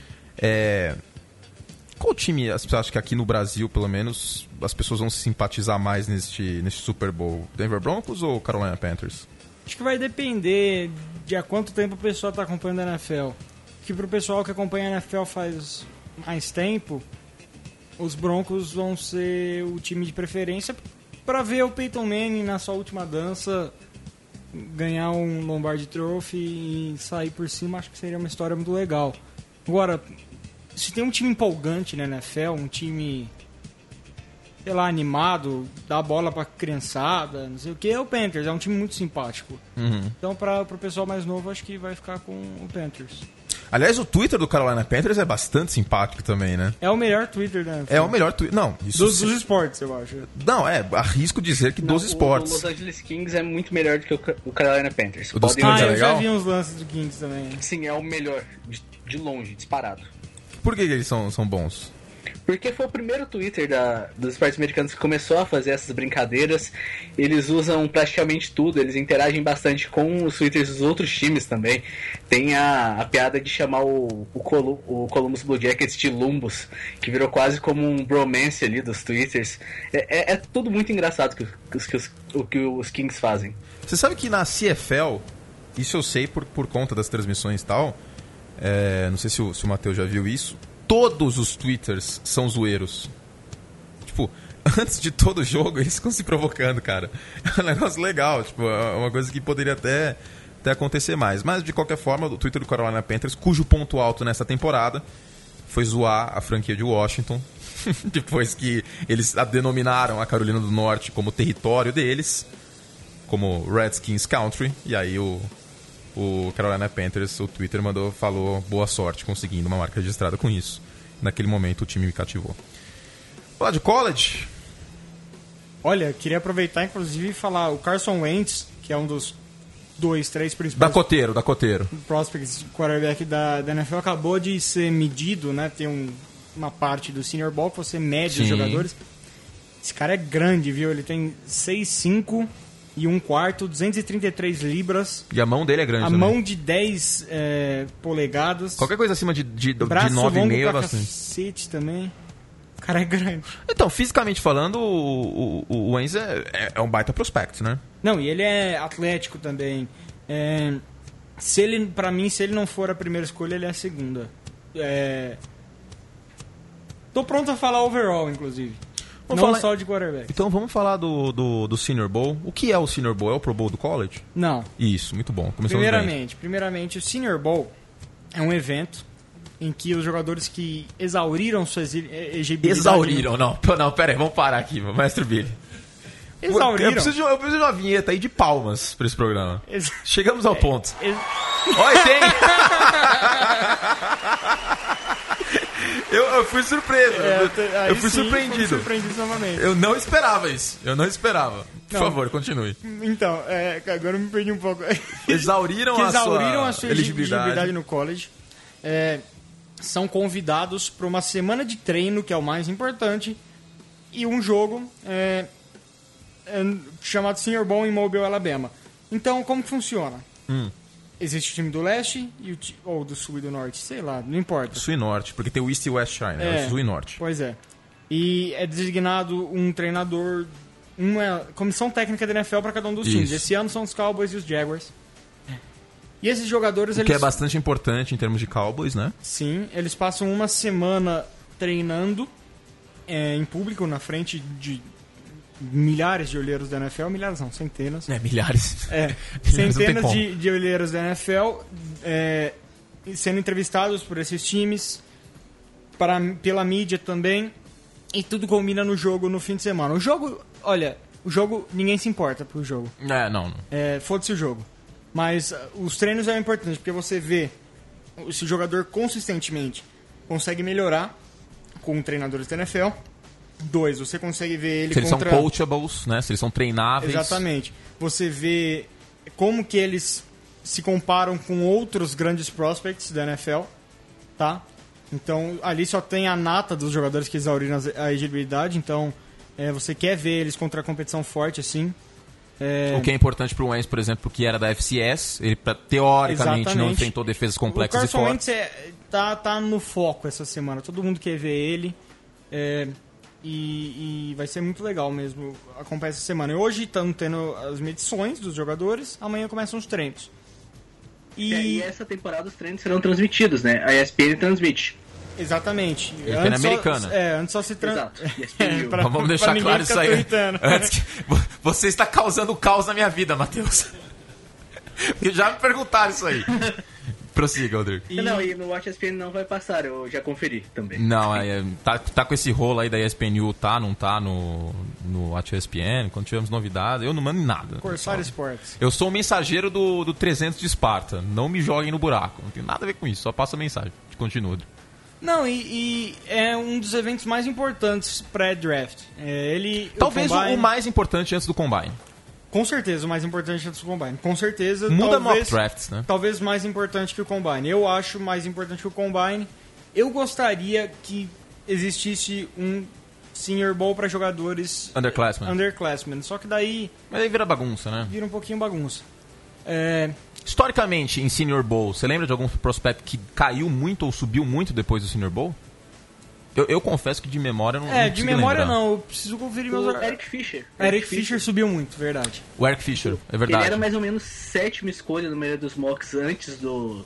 Qual time você acha que aqui no Brasil, pelo menos, as pessoas vão se simpatizar mais neste Super Bowl? Denver Broncos ou Carolina Panthers? Acho que vai depender de há quanto tempo o pessoal tá acompanhando a NFL. Que pro pessoal que acompanha a NFL faz mais tempo, os Broncos vão ser o time de preferência para ver o Peyton Manning na sua última dança ganhar um Lombardi Trophy e sair por cima. Acho que seria uma história muito legal. Agora, se tem um time empolgante na NFL, um time, sei lá, animado, dá a bola pra criançada, não sei o que, é o Panthers. É um time muito simpático. Então, pro pessoal mais novo, acho que vai ficar com o Panthers. Aliás, o Twitter do Carolina Panthers é bastante simpático também, né? É o melhor Twitter da NFL. É o melhor Twitter. Não, isso dos esportes, eu acho. Não, arrisco dizer que dos esportes. O Los Angeles Kings é muito melhor do que o Carolina Panthers. O dos Kings é eu legal? já vi uns lances do Kings também. Sim, é o melhor, de longe, disparado. Por que eles são bons? Porque foi o primeiro Twitter dos esportes americanos que começou a fazer essas brincadeiras. Eles usam praticamente tudo, eles interagem bastante com os Twitters dos outros times também. Tem a piada de chamar o Columbus Blue Jackets de Lumbus, que virou quase como um bromance ali dos Twitters. É tudo muito engraçado o que os Kings fazem. Você sabe que na CFL, isso eu sei por conta das transmissões e tal, não sei se o Matheus já viu isso, todos os Twitters são zoeiros. Tipo, antes de todo jogo eles ficam se provocando, cara. É um negócio legal, tipo, é uma coisa que poderia até acontecer mais. Mas, de qualquer forma, o Twitter do Carolina Panthers, cujo ponto alto nessa temporada foi zoar a franquia de Washington, depois que eles denominaram a Carolina do Norte como território deles, como Redskins Country, e aí o Carolina Panthers, o Twitter falou boa sorte conseguindo uma marca registrada com isso. Naquele momento o time me cativou. Falar de college? Olha, queria aproveitar inclusive e falar o Carson Wentz, que é um dos 3 principais Da Coteiro. prospects quarterback da NFL, acabou de ser medido, né? Tem uma parte do Senior Bowl que você mede os jogadores. Esse cara é grande, viu? Ele tem 6'5" e 1/4, 233 libras. E a mão dele é grande a também. mão de 10 polegadas. Qualquer coisa acima de braço 9,5 é pra bastante. Cacete também. O cara é grande. Então, fisicamente falando, o Wentz é um baita prospect, né? Não, e ele é atlético também. Pra mim, se ele não for a primeira escolha, ele é a segunda. Tô pronto a falar overall, inclusive. Não só de quarterback. Então vamos falar do Senior Bowl. O que é o Senior Bowl? É o Pro Bowl do college? Não. Isso, muito bom. Começamos Primeiramente, o Senior Bowl é um evento em que os jogadores que exauriram sua elegibilidade... Exauriram, não, pera aí, vamos parar aqui, Mestre Billy. Exauriram. Eu preciso de uma vinheta aí de palmas pra esse programa. Chegamos ao ponto. Olha, tem! Eu fui surpreso. Eu fui surpreendido. Fui surpreendido novamente. Eu não esperava isso. Eu não esperava. Por favor, continue. Então, agora eu me perdi um pouco. Exauriram a sua elegibilidade no college. São convidados para uma semana de treino, que é o mais importante, e um jogo chamado Senior Bowl em Mobile, Alabama. Então, como que funciona? Existe o time do leste ou do sul e do norte, sei lá, não importa. Sul e norte, porque tem o East e West Shine, né? O sul e norte. Pois é. E é designado um treinador, uma comissão técnica da NFL para cada um dos times. Esse ano são os Cowboys e os Jaguars. E esses jogadores... que é bastante importante em termos de Cowboys, né? Sim, eles passam uma semana treinando em público, na frente de milhares de olheiros da NFL. Milhares não, centenas. Milhares. Centenas de olheiros da NFL sendo entrevistados por esses times, pela mídia também. E tudo combina no jogo no fim de semana. O jogo, ninguém se importa pro jogo. Não. Foda-se o jogo. Mas os treinos é importante, porque você vê se o jogador consistentemente consegue melhorar com treinadores da NFL. 2, você consegue ver ele se eles são coachables, né? Se eles são treináveis. Exatamente. Você vê como que eles se comparam com outros grandes prospects da NFL, tá? Então, ali só tem a nata dos jogadores que exauriram a elegibilidade, então você quer ver eles contra a competição forte, assim. O que é importante pro Wentz, por exemplo, que era da FCS, ele teoricamente Exatamente. Não enfrentou defesas complexas e fortes. O Carson Wentz tá no foco essa semana, todo mundo quer ver ele. E vai ser muito legal mesmo acompanhar essa semana. E hoje estão tendo as medições dos jogadores, amanhã começam os treinos. E essa temporada os treinos serão transmitidos, né? A ESPN transmite. Exatamente. ESPN americana. Antes só se Exato. Vamos deixar claro isso aí. Você está causando caos na minha vida, Matheus. Já me perguntaram isso aí. Prossiga, Rodrigo. Não, e no Watch ESPN não vai passar, eu já conferi também. Não, tá com esse rolo aí da ESPNU, não tá no Watch ESPN, quando tivemos novidades, eu não mando nada. Corsair Sports. Eu sou o mensageiro do 300 de Esparta, não me joguem no buraco, não tem nada a ver com isso, só passa a mensagem. Continua, Rodrigo. Não, e é um dos eventos mais importantes pré-draft. Talvez o mais importante antes do Combine. Com certeza, o mais importante antes do Combine. Com certeza. Muda mock drafts, né? Talvez mais importante que o Combine. Eu acho mais importante que o Combine. Eu gostaria que existisse um Senior Bowl para jogadores underclassmen. Só que daí... Mas aí vira bagunça, né? Vira um pouquinho bagunça. Historicamente, em Senior Bowl, você lembra de algum prospect que caiu muito ou subiu muito depois do Senior Bowl? Eu confesso que de memória não de memória lembrar. Não, eu preciso conferir meus... Eric Fisher. Eric Fisher subiu muito, verdade. O Eric Fisher, é verdade. Ele era mais ou menos 7ª escolha no meio dos mocks antes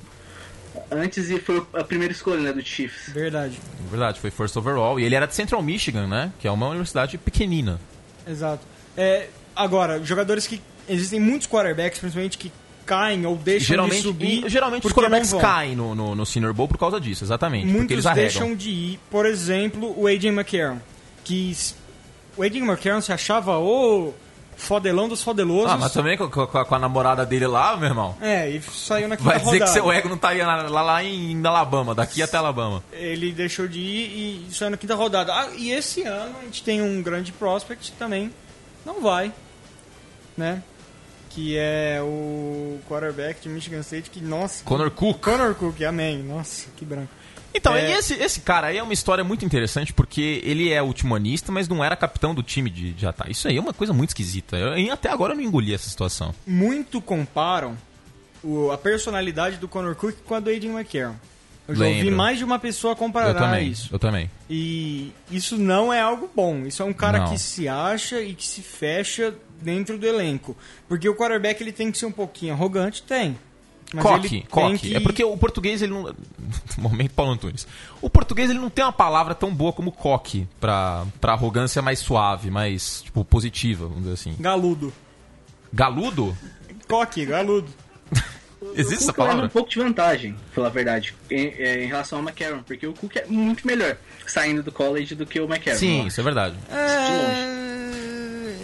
e foi a primeira escolha, né, do Chiefs. Verdade, foi first overall. E ele era de Central Michigan, né, que é uma universidade pequenina. Exato. Agora, jogadores que... Existem muitos quarterbacks, principalmente, que caem ou deixam de subir. Geralmente os quarterbacks caem no Senior Bowl por causa disso, exatamente. Muitos porque eles arregam. Deixam de ir. Por exemplo, o A.J. McCarron. O A.J. McCarron se achava o fodelão dos fodelosos. Mas também com a namorada dele lá, meu irmão. E saiu na quinta rodada. Vai dizer que seu ego não tá lá em Alabama, daqui até Alabama. Ele deixou de ir e saiu na quinta rodada. E esse ano a gente tem um grande prospect também. Não vai, né? Que é o quarterback de Michigan State, que, nossa... Conor Cook, amém. Nossa, que branco. Então, e esse cara aí é uma história muito interessante, porque ele é ultimonista, mas não era capitão do time de ataque. Isso aí é uma coisa muito esquisita. Até agora eu não engoli essa situação. Muito comparam a personalidade do Conor Cook com a do A.J. McCarron. Eu já ouvi mais de uma pessoa comparar isso. Eu também. E isso não é algo bom. Isso é um cara que se acha e que se fecha dentro do elenco. Porque o quarterback ele tem que ser um pouquinho arrogante, mas coque. Que... É porque o português, ele não... Momento Paulo Antunes. O português, ele não tem uma palavra tão boa como coque pra arrogância mais suave, mais, tipo, positiva, vamos dizer assim. Galudo. Galudo? Coque, galudo. Existe essa Cook palavra? leva um pouco de vantagem, pra falar a verdade, em relação ao McCarron, porque o Cook é muito melhor saindo do college do que o McCarron. Sim, isso é verdade.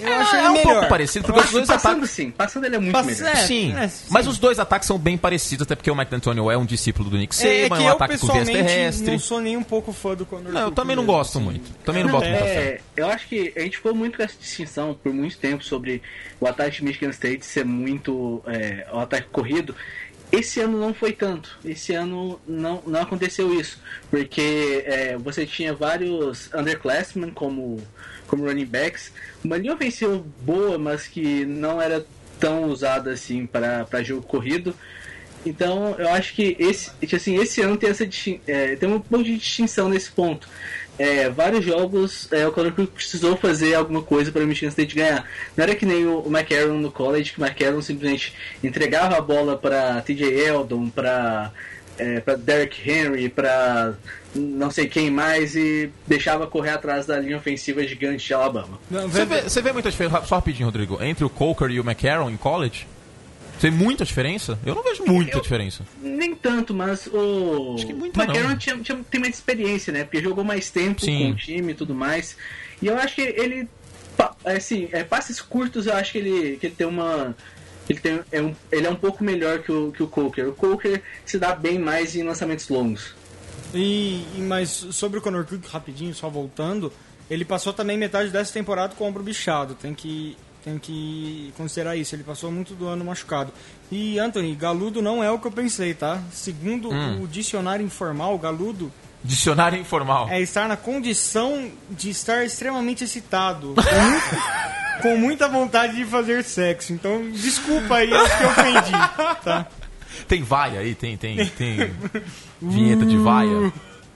Eu acho ele um melhor. pouco parecido, porque os dois Passando ataques... sim, passando ele é muito melhor. Sim, mas os dois ataques são bem parecidos, até porque o Mike D'Antoni é um discípulo do Nick Saban, que um eu ataque com viés pessoalmente terrestre. não sou nem um pouco fã do Connor Não, eu Cook também não mesmo, gosto assim. muito. Também não boto muita fé. Eu acho que a gente ficou muito com essa distinção por muito tempo sobre o ataque de Michigan State ser muito o ataque corrido. Esse ano não foi tanto. Esse ano não aconteceu isso. Porque você tinha vários underclassmen como running backs. Uma linha ofensiva boa, mas que não era tão usada assim para jogo corrido. Então eu acho que esse ano tem um pouco de distinção nesse ponto. Vários jogos o Connor Cook precisou fazer alguma coisa para o Michigan State ganhar. Não era que nem o McCarron no college, que o McCarron simplesmente entregava a bola para TJ Eldon, para Derrick Henry, para não sei quem mais e deixava correr atrás da linha ofensiva gigante de Alabama. Você vê muita diferença, só rapidinho, Rodrigo, entre o Coker e o McCarron em college? Tem muita diferença? Eu não vejo muita diferença. Nem tanto, mas o Acho que muita McCarron não. tem mais experiência, né? Porque jogou mais tempo com o time e tudo mais. E eu acho que ele, passes curtos, eu acho que ele tem uma... Ele é um pouco melhor que o Coker. O Coker se dá bem mais em lançamentos longos. Mas sobre o Connor Cook, rapidinho, só voltando, ele passou também metade dessa temporada com o ombro bichado. Tem que considerar isso. Ele passou muito do ano machucado. E, Anthony, galudo não é o que eu pensei, tá? Segundo o dicionário informal, galudo... Dicionário informal. É estar na condição de estar extremamente excitado. Com muita vontade de fazer sexo. Então, desculpa aí, acho que eu ofendi, tá? Tem vaia aí? Tem vinheta de vaia?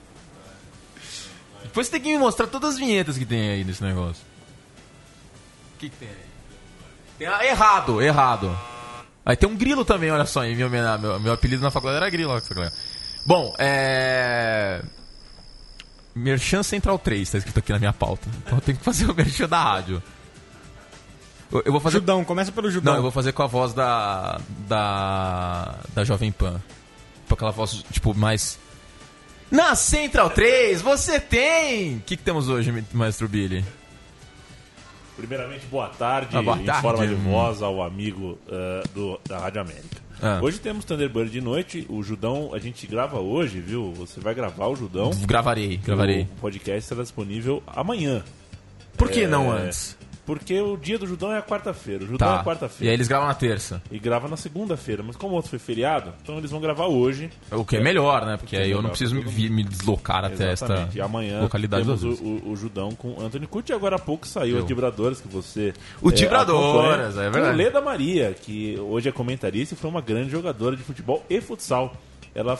Depois você tem que me mostrar todas as vinhetas que tem aí nesse negócio. O que tem aí? Errado. Aí tem um grilo também, olha só. Meu apelido na faculdade era grilo. Bom, Merchan Central 3 tá escrito aqui na minha pauta. Então eu tenho que fazer o merchan da rádio. Eu vou fazer... Judão, começa pelo Judão. Não, eu vou fazer com a voz da Jovem Pan. Com aquela voz, tipo, mais... Na Central 3, você tem... O que temos hoje, Maestro Billy? Primeiramente, boa tarde, em forma de voz ao amigo da Rádio América. Hoje temos Thunderbird de noite, o Judão, a gente grava hoje, viu? Você vai gravar o Judão. Gravarei. O podcast será disponível amanhã. Por que não antes? Porque o dia do Judão é a quarta-feira. O Judão é quarta-feira. E aí eles gravam na terça. E grava na segunda-feira. Mas como o outro foi feriado, então eles vão gravar hoje. O que é melhor, né? Porque aí eu não preciso me deslocar até esta e amanhã localidade. Temos o Judão com Anthony Curti. E agora há pouco saiu as Dibradoras, que você O Dibradoras, é verdade. Com Leda Maria, que hoje é comentarista e foi uma grande jogadora de futebol e futsal. Ela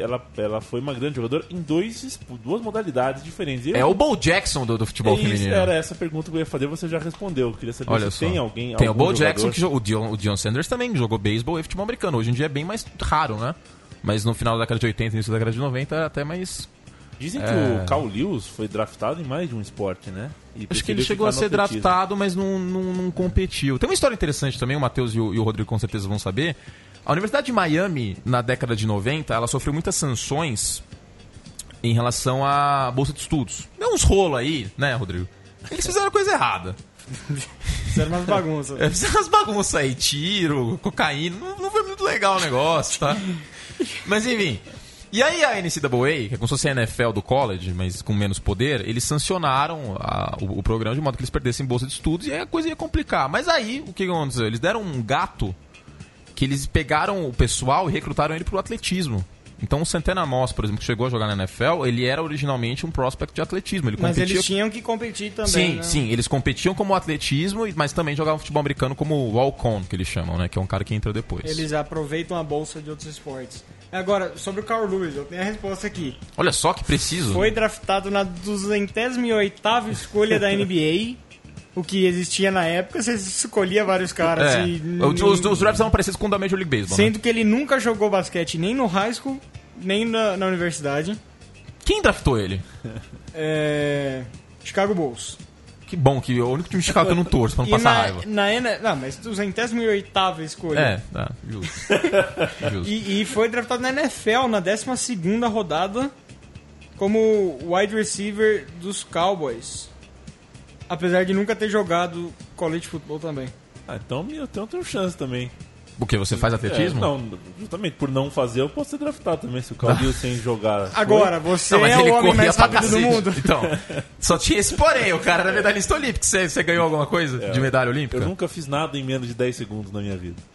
foi uma grande jogadora em duas modalidades diferentes. O Bo Jackson do futebol feminino. Era essa a pergunta que eu ia fazer, você já respondeu. Eu queria saber se tem alguém... Tem o Bo Jackson, que o Deion Sanders também jogou beisebol e futebol americano. Hoje em dia é bem mais raro, né? Mas no final da década de 80 e início da década de 90 era até mais... Dizem que o Carl Lewis foi draftado em mais de um esporte, né? Acho que ele chegou a ser draftado, mas não competiu. Tem uma história interessante também, o Matheus e o Rodrigo com certeza vão saber. A Universidade de Miami, na década de 90, ela sofreu muitas sanções em relação à bolsa de estudos. Deu uns rolos aí, né, Rodrigo? Eles fizeram a coisa errada. Fizeram umas bagunças. Fizeram umas bagunças aí, tiro, cocaína. Não foi muito legal o negócio, tá? Mas enfim. E aí a NCAA, que é como se fosse a NFL do college, mas com menos poder, eles sancionaram o programa de modo que eles perdessem bolsa de estudos e aí a coisa ia complicar. Mas aí, o que aconteceu? Eles deram um gato que eles pegaram o pessoal e recrutaram ele pro atletismo. Então o Santana Moss, por exemplo, que chegou a jogar na NFL, ele era originalmente um prospect de atletismo. Mas eles tinham que competir também, Sim, eles competiam como atletismo, mas também jogavam futebol americano como walk-on, que eles chamam, né? Que é um cara que entra depois. Eles aproveitam a bolsa de outros esportes. Agora, sobre o Carl Lewis, eu tenho a resposta aqui. Olha só que preciso. Foi draftado na 208ª escolha da NBA. O que existia na época, você escolhia vários caras. Os drafts são parecidos com o da Major League Baseball. Sendo que ele nunca jogou basquete nem no high school, nem na universidade. Quem draftou ele? Chicago Bulls. Que bom, que é o único time de Chicago que eu não torço, pra não passar raiva. Não, mas 208ª escolha. Justo. E foi draftado na NFL na 12ª rodada como wide receiver dos Cowboys. Apesar de nunca ter jogado college football também. Então eu tenho chance também. Porque você faz atletismo? Não, justamente por não fazer, eu posso ser draftado também, se o Calil sem jogar. Agora, você Não, é o homem mais rápido do mundo. Então, só tinha esse porém, o cara era medalhista olímpico. Você ganhou alguma coisa de medalha olímpica? Eu nunca fiz nada em menos de 10 segundos na minha vida.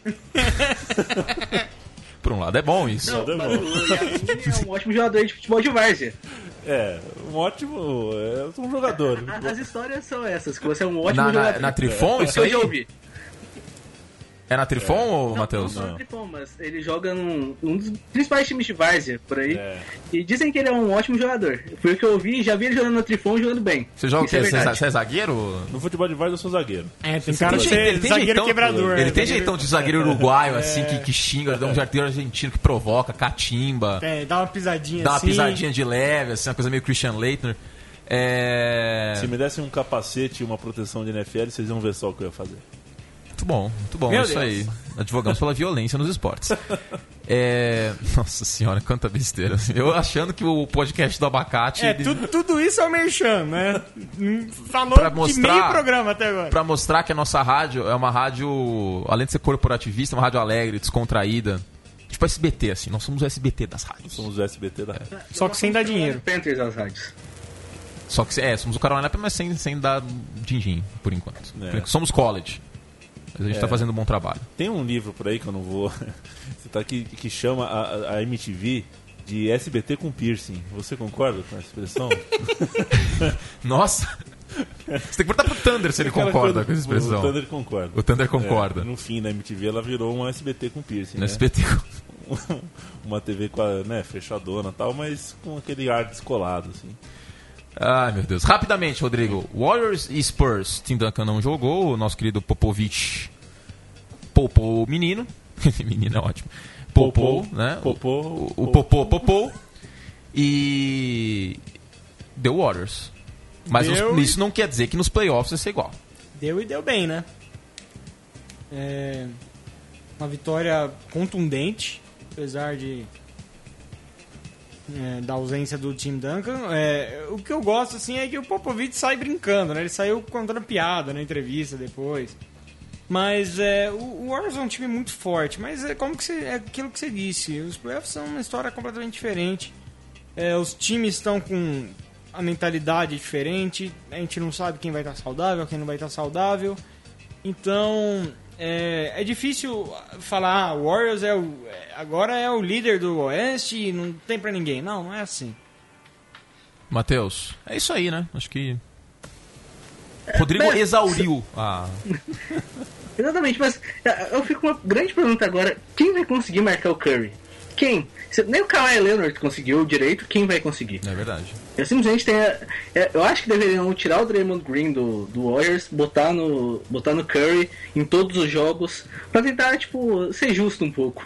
Por um lado é bom isso. Não, é um ótimo jogador de futebol de várzea. Um ótimo. Eu sou um jogador. As histórias são essas, que você é um ótimo jogador. Na Trifon, isso eu aí? já ouvi. É na Trifon ou, Matheus? Não, Trifon, mas ele joga num dos principais times de várzea por aí. E dizem que ele é um ótimo jogador. Foi o que eu ouvi, já vi ele jogando na Trifon jogando bem. Você joga o quê? Você Você é zagueiro? No futebol de várzea eu sou zagueiro. Tem cara de ser zagueiro jeitão, quebrador. Ele tem jeitão de zagueiro uruguaio, assim, que xinga, dá um zagueiro argentino que provoca, catimba. Dá uma pisadinha Dá uma assim. pisadinha de leve, assim, uma coisa meio Christian Leitner. Se me dessem um capacete e uma proteção de NFL, vocês iam ver só o que eu ia fazer. Muito bom, Meu isso Deus. aí. Advogamos pela violência nos esportes. Nossa senhora, quanta besteira. Eu achando que o podcast do Abacate... Tudo isso é o merchan, né? Falou Pra de mostrar- meio programa até agora. Pra mostrar que a nossa rádio é uma rádio, além de ser corporativista, é uma rádio alegre, descontraída. Tipo SBT, assim. Nós somos o SBT das rádios. Somos o SBT da rádio. Só que sem dar dinheiro. Panthers às rádios. Só que, somos o Carolina, mas sem dar din-din, por enquanto. Somos college. Mas a gente tá fazendo um bom trabalho. Tem um livro por aí que eu não vou citar aqui, que chama a MTV de SBT com piercing. Você concorda com essa expressão? Nossa! Você tem que perguntar pro Thunder se ele concorda com essa expressão. O Thunder concorda. O Thunder concorda. No fim, na MTV ela virou um SBT com piercing. No né? SBT. Uma TV com a, fechadona e tal, mas com aquele ar descolado, assim. Ai, meu Deus. Rapidamente, Rodrigo. Warriors e Spurs. Tim Duncan não jogou. O nosso querido Popovich poupou o menino. Menino é ótimo. Poupou, né? O Popô poupou. E deu Warriors. Mas isso não quer dizer que nos playoffs vai ser igual. Deu e deu bem, né? Uma vitória contundente, apesar da ausência do Tim Duncan. O que eu gosto assim é que o Popovich sai brincando, né? Ele saiu contando piada na entrevista depois. Mas o Warriors é um time muito forte, mas é aquilo que você disse. Os playoffs são uma história completamente diferente. Os times estão com a mentalidade diferente. A gente não sabe quem vai estar saudável, quem não vai estar saudável. Então é difícil falar, o Warriors agora é o líder do Oeste e não tem pra ninguém. Não é assim. Matheus, é isso aí, né? Acho que Rodrigo exauriu a... Exatamente, mas eu fico com uma grande pergunta agora. Quem vai conseguir marcar o Curry? Quem? Nem o Kawhi Leonard conseguiu direito, quem vai conseguir? É verdade. Eu simplesmente eu acho que deveriam tirar o Draymond Green do Warriors, botar no Curry em todos os jogos, pra tentar, tipo, ser justo um pouco.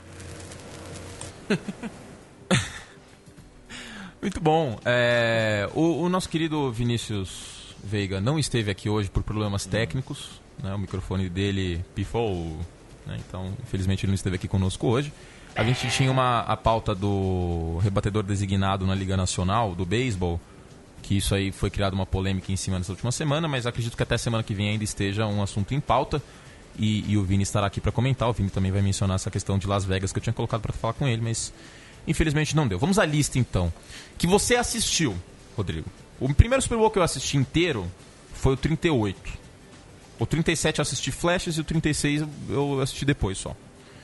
Muito bom. O nosso querido Vinícius Veiga não esteve aqui hoje por problemas técnicos, né? O microfone dele pifou, né? Então, infelizmente, ele não esteve aqui conosco hoje. A gente tinha a pauta do rebatedor designado na Liga Nacional, do beisebol, que isso aí foi criada uma polêmica em cima nessa última semana, mas acredito que até semana que vem ainda esteja um assunto em pauta e o Vini estará aqui para comentar. O Vini também vai mencionar essa questão de Las Vegas que eu tinha colocado para falar com ele, mas infelizmente não deu. Vamos à lista então, que você assistiu, Rodrigo. O primeiro Super Bowl que eu assisti inteiro foi o 38. O 37 eu assisti flashes e o 36 eu assisti depois só.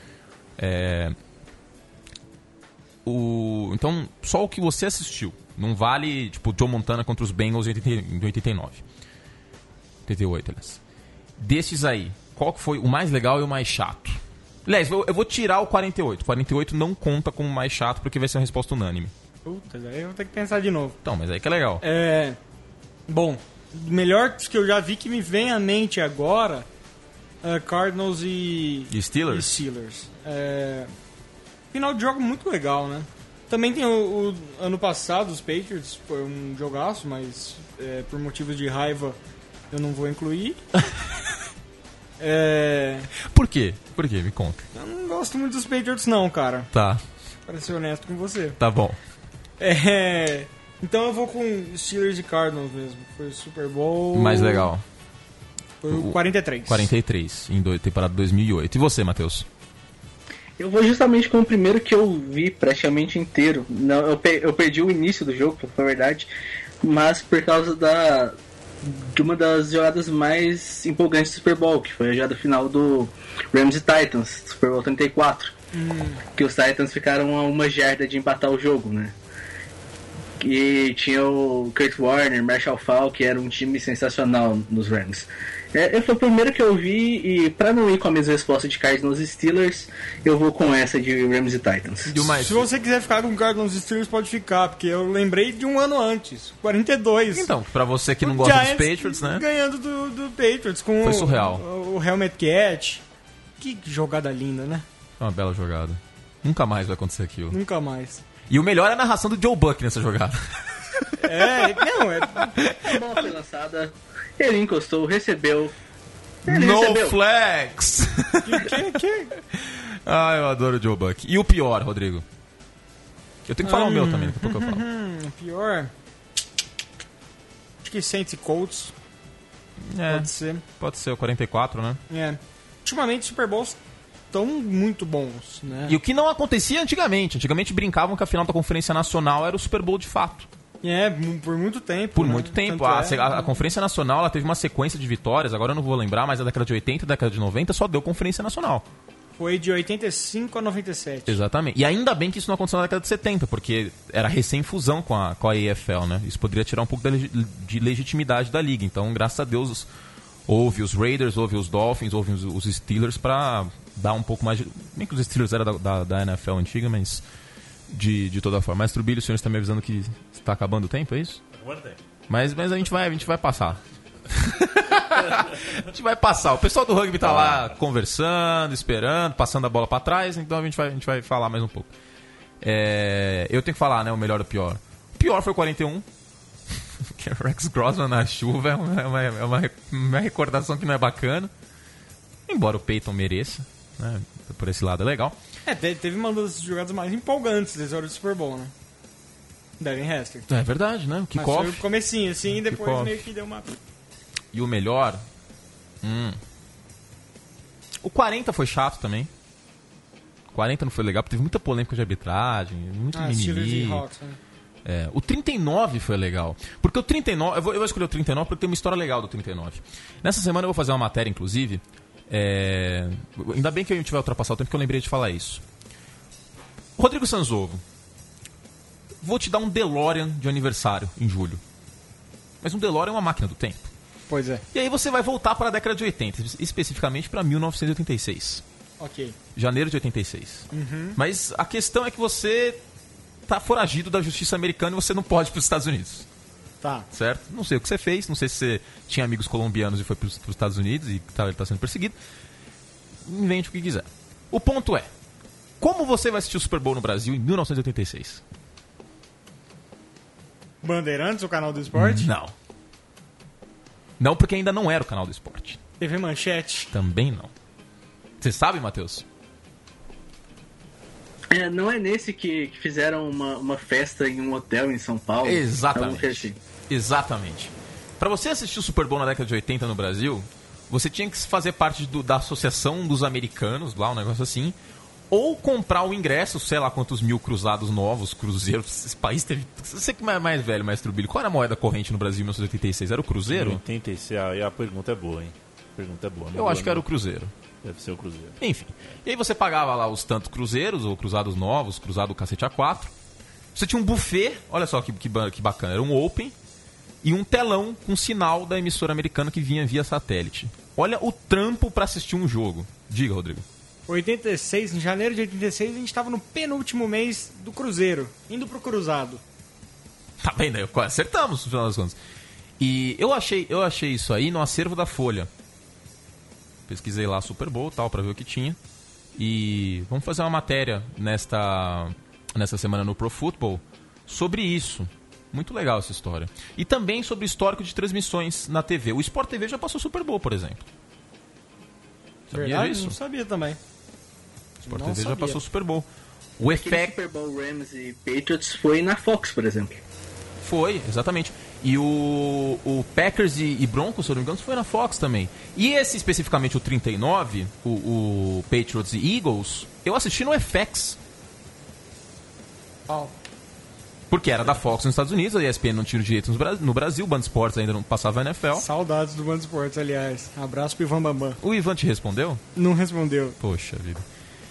Então, só o que você assistiu. Não vale, tipo, Joe Montana contra os Bengals em 89. 88, aliás. Desses aí, qual que foi o mais legal e o mais chato? Aliás, eu vou tirar o 48. O 48 não conta como mais chato porque vai ser uma resposta unânime. Puta, aí eu vou ter que pensar de novo. Então, mas aí que é legal. Bom, melhor que eu já vi que me vem à mente agora, Cardinals e Steelers? Final de jogo muito legal, né? Também tem o ano passado, os Patriots, foi um jogaço, mas por motivos de raiva eu não vou incluir. Por quê? Por quê? Me conta. Eu não gosto muito dos Patriots não, cara. Tá. Para ser honesto com você. Tá bom. Então eu vou com Steelers e Cardinals mesmo. Foi o Super Bowl. Mais legal. Foi o 43. 43, em temporada 2008. E você, Matheus? Eu vou justamente com o primeiro que eu vi praticamente inteiro. Não, eu perdi o início do jogo, na verdade, mas por causa de uma das jogadas mais empolgantes do Super Bowl, que foi a jogada final do Rams e Titans, Super Bowl 34. Que os Titans ficaram a uma jarda de empatar o jogo, né? E tinha o Kurt Warner, Marshall Faulk, que era um time sensacional nos Rams. Foi o primeiro que eu vi, e pra não ir com a mesma resposta de Cardinals e Steelers, eu vou com essa de Rams e Titans. Se você quiser ficar com Cardinals e Steelers, pode ficar, porque eu lembrei de um ano antes, 42. Então, pra você que não gosta dos Patriots, né? Ganhando do Patriots com foi surreal. O Helmet Catch. Que jogada linda, né? Foi uma bela jogada. Nunca mais vai acontecer aquilo. Nunca mais. E o melhor é a narração do Joe Buck nessa jogada. A bola foi lançada, ele encostou, recebeu. No flex! Que? Ah, eu adoro o Joe Buck. E o pior, Rodrigo? Eu tenho que falar o meu também, daqui a pouco eu falo. O pior... Acho que Saints e Colts. Pode ser o 44, né? Ultimamente, Super Bowls estão muito bons, né? E o que não acontecia antigamente. Antigamente brincavam que a final da Conferência Nacional era o Super Bowl de fato. Por muito tempo. Por muito tempo. A Conferência Nacional ela teve uma sequência de vitórias, agora eu não vou lembrar, mas a década de 80 e a década de 90 só deu Conferência Nacional. Foi de 85 a 97. Exatamente. E ainda bem que isso não aconteceu na década de 70, porque era recém-fusão com a EFL, né? Isso poderia tirar um pouco de legitimidade da liga. Então, graças a Deus, houve os Raiders, houve os Dolphins, houve os Steelers pra dar um pouco mais de... Bem que os Steelers eram da NFL antiga, mas de toda forma. Mas, Trubilho, o senhor está me avisando que está acabando o tempo, é isso? Acabando o tempo. Mas a gente vai passar. A gente vai passar. O pessoal do rugby tá lá conversando, esperando, passando a bola para trás, então a gente vai falar mais um pouco. Eu tenho que falar, né, o melhor e o pior. O pior foi o 41. Que é o Rex Grossman na chuva, é uma recordação que não é bacana. Embora o Peyton mereça, né? Por esse lado é legal. Teve uma das jogadas mais empolgantes desse hora do Super Bowl, né? Devin Hester. É verdade, né? O kickoff. Foi o comecinho, assim, e depois Kickoff. meio que deu uma... E o melhor... O 40 foi chato também. O 40 não foi legal, porque teve muita polêmica de arbitragem, muito mimimi. O 39 foi legal. Porque o 39... Eu vou escolher o 39 porque tem uma história legal do 39. Nessa semana eu vou fazer uma matéria, inclusive... Ainda bem que a gente vai ultrapassar o tempo, que eu lembrei de falar isso. Rodrigo Sanzovo, vou te dar um DeLorean de aniversário em julho. Mas um DeLorean é uma máquina do tempo. Pois é. E aí você vai voltar para a década de 80, especificamente para 1986. Ok. Janeiro de 86. Mas a questão é que você tá foragido da justiça americana e você não pode ir para os Estados Unidos. Tá. Certo? Não sei o que você fez, não sei se você tinha amigos colombianos e foi para os Estados Unidos e ele está sendo perseguido. Invente o que quiser. O ponto é, como você vai assistir o Super Bowl no Brasil em 1986? Bandeirantes, o canal do esporte? Não. Não, porque ainda não era o canal do esporte. TV Manchete? Também não. Você sabe, Matheus? Não é nesse que fizeram uma festa em um hotel em São Paulo? Exatamente. Assim. Exatamente. Para você assistir o Super Bowl na década de 80 no Brasil, você tinha que fazer parte da Associação dos Americanos, lá um negócio assim, ou comprar o ingresso, sei lá quantos mil cruzados novos, cruzeiros. Esse país teve... Você que é mais velho, mais Trubilho, qual era a moeda corrente no Brasil em 1986? Era o cruzeiro? 86, a pergunta é boa, hein? A pergunta é boa. Eu acho que era o cruzeiro. Deve ser o cruzeiro. Enfim. E aí você pagava lá os tantos cruzeiros, ou cruzados novos, cruzado cacete A4. Você tinha um buffet, olha só que bacana, era um open e um telão com sinal da emissora americana que vinha via satélite. Olha o trampo pra assistir um jogo. Diga, Rodrigo. 86, em janeiro de 86, a gente tava no penúltimo mês do cruzeiro, indo pro cruzado. Tá bem, né? Acertamos, no final das contas. E eu achei isso aí no acervo da Folha. Pesquisei lá Super Bowl e tal, pra ver o que tinha. E vamos fazer uma matéria nesta semana no Pro Football sobre isso. Muito legal essa história. E também sobre o histórico de transmissões na TV. O Sport TV já passou Super Bowl, por exemplo. Sabia Verdade? disso? Não sabia também. O Sport Não TV já sabia. passou Super Bowl. O Aquele efeito... Super Bowl Rams e Patriots foi na Fox, por exemplo. Foi, exatamente. E o Packers e Broncos, se eu não me engano, foi na Fox também. E esse especificamente, o 39, o Patriots e Eagles, eu assisti no FX. Porque era da Fox nos Estados Unidos, a ESPN não tinha direito no Brasil, o Band Esportes ainda não passava a NFL. Saudades do Band Esportes, aliás. Abraço pro Ivan Bambam. O Ivan te respondeu? Não respondeu. Poxa vida.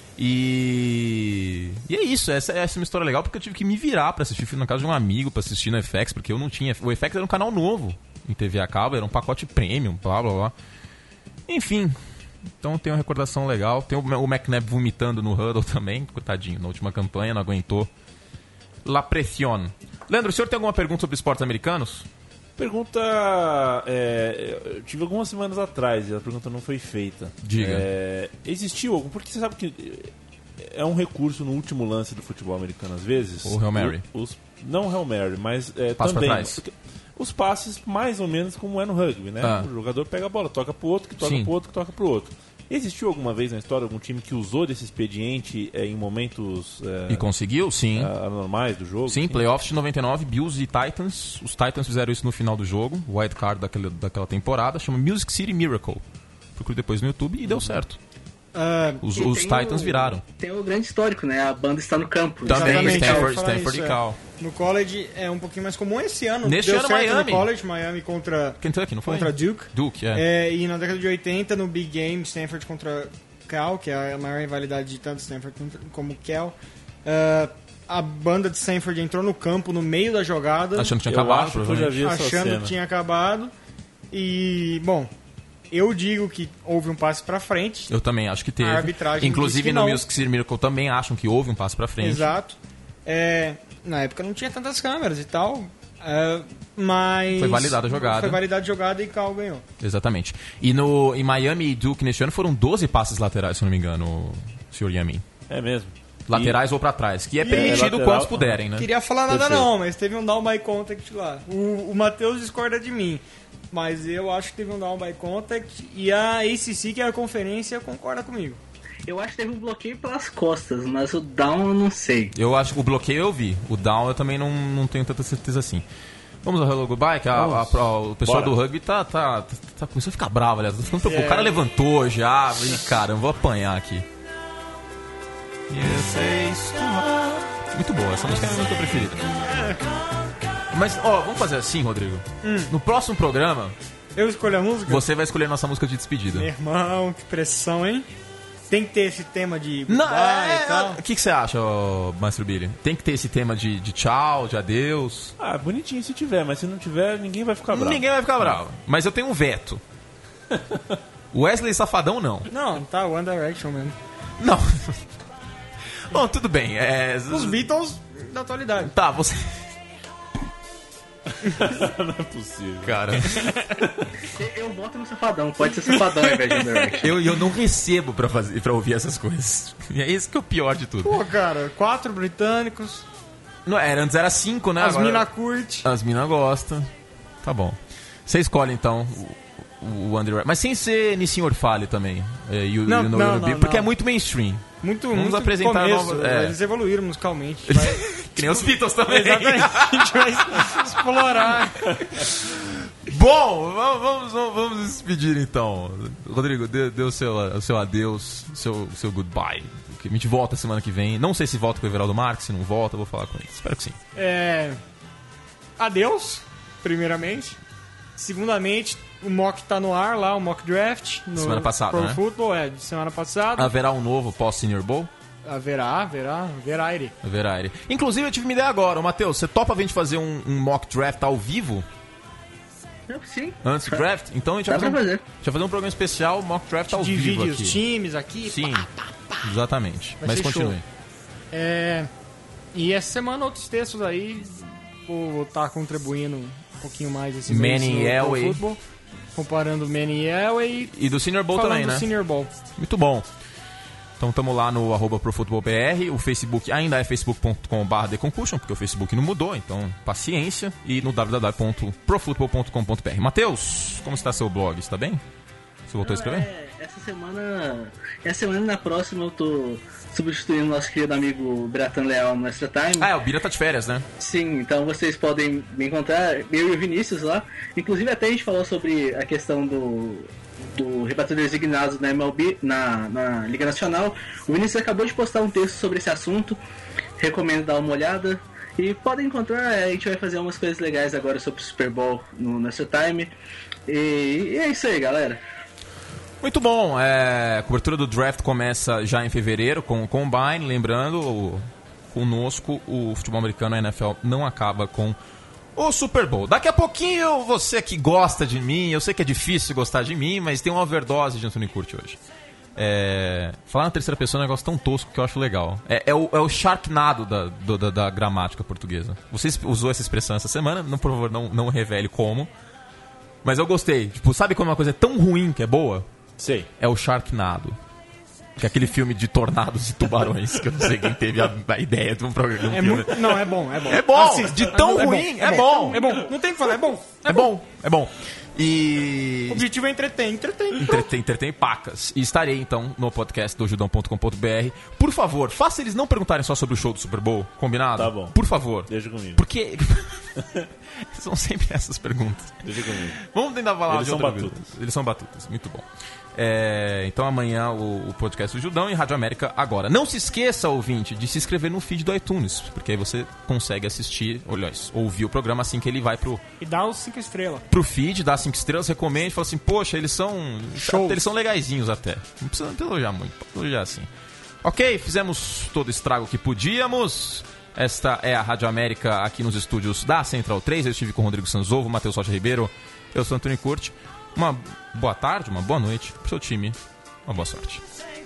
E é isso, essa é uma história legal, porque eu tive que me virar pra assistir. Fui na casa de um amigo pra assistir no FX, porque eu não tinha... O FX era um canal novo em TV a cabo, era um pacote premium, blá blá blá. Enfim, então tem uma recordação legal. Tem o McNabb vomitando no huddle também, coitadinho, na última campanha, não aguentou. La presión. Leandro, o senhor tem alguma pergunta sobre esportes americanos? Pergunta... eu tive algumas semanas atrás e a pergunta não foi feita. Diga. Existiu algum... Porque você sabe que é um recurso no último lance do futebol americano, às vezes. O Hail Mary. Não o Hail Mary, mas Passo também... pra trás. Os passes mais ou menos como é no rugby, né? O jogador pega a bola, toca pro outro, que toca pro outro, que toca pro outro. Existiu alguma vez na história algum time que usou desse expediente em momentos... E conseguiu? Sim. Anormais do jogo? Sim, playoffs de 99, Bills e Titans. Os Titans fizeram isso no final do jogo, o wild card daquela temporada, chama Music City Miracle. Procure depois no YouTube e deu certo. Os Titans viraram. Tem o grande histórico, né? A banda está no campo. Também, Exatamente, Stanford e Cal. No college é um pouquinho mais comum esse ano. Neste deu ano, certo Miami. No college, Miami contra Kentucky, não foi? Contra Duke. Duke, E na década de 80, no Big Game, Stanford contra Cal, que é a maior rivalidade de tanto Stanford como Cal. A banda de Stanford entrou no campo no meio da jogada. Achando que tinha acabado, Achando que tinha acabado. E, bom... Eu digo que houve um passe pra frente. Eu também acho que teve. A arbitragem inclusive no Music City Miracle também acham que houve um passe pra frente. Exato. Na época não tinha tantas câmeras e tal, mas... Foi validada a jogada. Foi validada a jogada e Cal ganhou. Exatamente. E em Miami e Duke neste ano foram 12 passes laterais, se não me engano, senhor Yamin. É mesmo. Laterais ou pra trás, que é permitido lateral, quantos puderem, né? Queria falar nada não, mas teve um down by contact lá. O Matheus discorda de mim. Mas eu acho que teve um down by contact e a ACC, que é a conferência, concorda comigo. Eu acho que teve um bloqueio pelas costas, mas o down eu não sei. Eu acho que o bloqueio eu vi. O down eu também não tenho tanta certeza assim. Vamos ao Hello Goodbye, que o pessoal do rugby tá começando a ficar bravo, aliás. O cara levantou já. Ih, cara, eu vou apanhar aqui. Muito boa, essa música é a música preferida. Mas, vamos fazer assim, Rodrigo. No próximo programa... Eu escolho a música? Você vai escolher a nossa música de despedida. Meu irmão, que pressão, hein? Tem que ter esse tema de goodbye e tal. O que você acha, Maestro Billy? Tem que ter esse tema de tchau, de adeus? Bonitinho se tiver, mas se não tiver, ninguém vai ficar bravo. Ninguém vai ficar bravo. Mas eu tenho um veto. Wesley Safadão, não. Não, tá One Direction mesmo. Não. Bom, tudo bem. Os Beatles da atualidade. Tá, você... Não é possível. Cara. Eu voto no Safadão, pode ser Safadão ao invés de One Direction. Eu não recebo pra ouvir essas coisas. E é isso que é o pior de tudo. Pô, cara, 4 britânicos. Não, antes era 5, né? As Agora... mina curte. As mina gostam. Tá bom. Você escolhe então o One Direction. Mas sem ser Nissin Orfale também. Não, porque é muito mainstream. Vamos apresentar começo, nova... Eles evoluíram musicalmente. Que nem os Beatles também. Exatamente. A gente vai explorar. Bom, vamos nos despedir então. Rodrigo, dê o seu adeus, seu goodbye. A gente volta semana que vem. Não sei se volta com o Everaldo Marques, se não volta, eu vou falar com ele. Espero que sim. Adeus, primeiramente. Segundamente, o mock tá no ar lá, o mock draft. Semana passada, Pro né? Football, de semana passada. Haverá um novo pós-Senior Bowl? Haverá. Inclusive, eu tive uma ideia agora. Matheus, você topa a gente fazer um mock draft ao vivo? Sim. Antes do draft? Então a gente vai fazer um programa especial, mock draft ao vivo divide aqui. Os times aqui. Sim, exatamente. Vai Mas ser continue. show. E essa semana outros textos aí. Vou estar contribuindo um pouquinho mais esse mês Manning e Elway. Futebol, comparando Manning e Elway. E do Senior Bowl falando também, né? do Senior Bowl. Muito bom. Então estamos lá no @profutebolbr. O Facebook ainda é facebook.com/theconcussion, porque o Facebook não mudou, então paciência. E no www.profutebol.com.br. Matheus, como está seu blog? Está bem? Você voltou a escrever? Essa semana e na próxima eu tô substituindo nosso querido amigo Bratan Leal no Extra Time. O Bira tá de férias, né? Sim, então vocês podem me encontrar, eu e o Vinícius lá. Inclusive até a gente falou sobre a questão do rebatedor designado na MLB, na Liga Nacional. O Vinícius acabou de postar um texto sobre esse assunto, recomendo dar uma olhada. E podem encontrar, a gente vai fazer umas coisas legais agora sobre o Super Bowl no Extra Time. E é isso aí, galera. Muito bom, a cobertura do draft começa já em fevereiro com o Combine, lembrando, conosco o futebol americano, a NFL, não acaba com o Super Bowl. Daqui a pouquinho, você que gosta de mim, eu sei que é difícil gostar de mim, mas tem uma overdose de Anthony Curti hoje. Falar na terceira pessoa é um negócio tão tosco que eu acho legal. É o Sharknado da gramática portuguesa. Você usou essa expressão essa semana, por favor, não revele como. Mas eu gostei. Tipo, sabe quando uma coisa é tão ruim que é boa? Sei. É o Sharknado. Que é aquele filme de tornados e tubarões, que eu não sei quem teve a ideia de um programa. Não, é bom. É bom! Assista. De tão ruim, é bom! É bom, não tem o que falar, é bom. É bom. E... O objetivo é entretém. Entretém pacas. E estarei, então, no podcast do judão.com.br. Por favor, faça eles não perguntarem só sobre o show do Super Bowl, combinado? Tá bom. Por favor. Deixa comigo. Porque... são sempre essas perguntas. Deixa comigo. Vamos tentar falar Eles de são outra batutas. vida. Eles são batutas, muito bom. Então amanhã o podcast do Judão e Rádio América agora. Não se esqueça, ouvinte, de se inscrever no feed do iTunes, porque aí você consegue assistir, ouvir o programa assim que ele vai pro... E dá os 5 estrelas. Pro feed, dá 5 estrelas, recomende, fala assim, poxa, eles são... Show. Eles são legaizinhos até. Não precisa elogiar muito, pode elogiar assim. Ok, fizemos todo o estrago que podíamos. Esta é a Rádio América aqui nos estúdios da Central 3. Eu estive com o Rodrigo Sanzovo, Matheus Rocha Ribeiro. Eu sou Antônio Curti. Uma boa tarde, uma boa noite pro seu time. Uma boa sorte.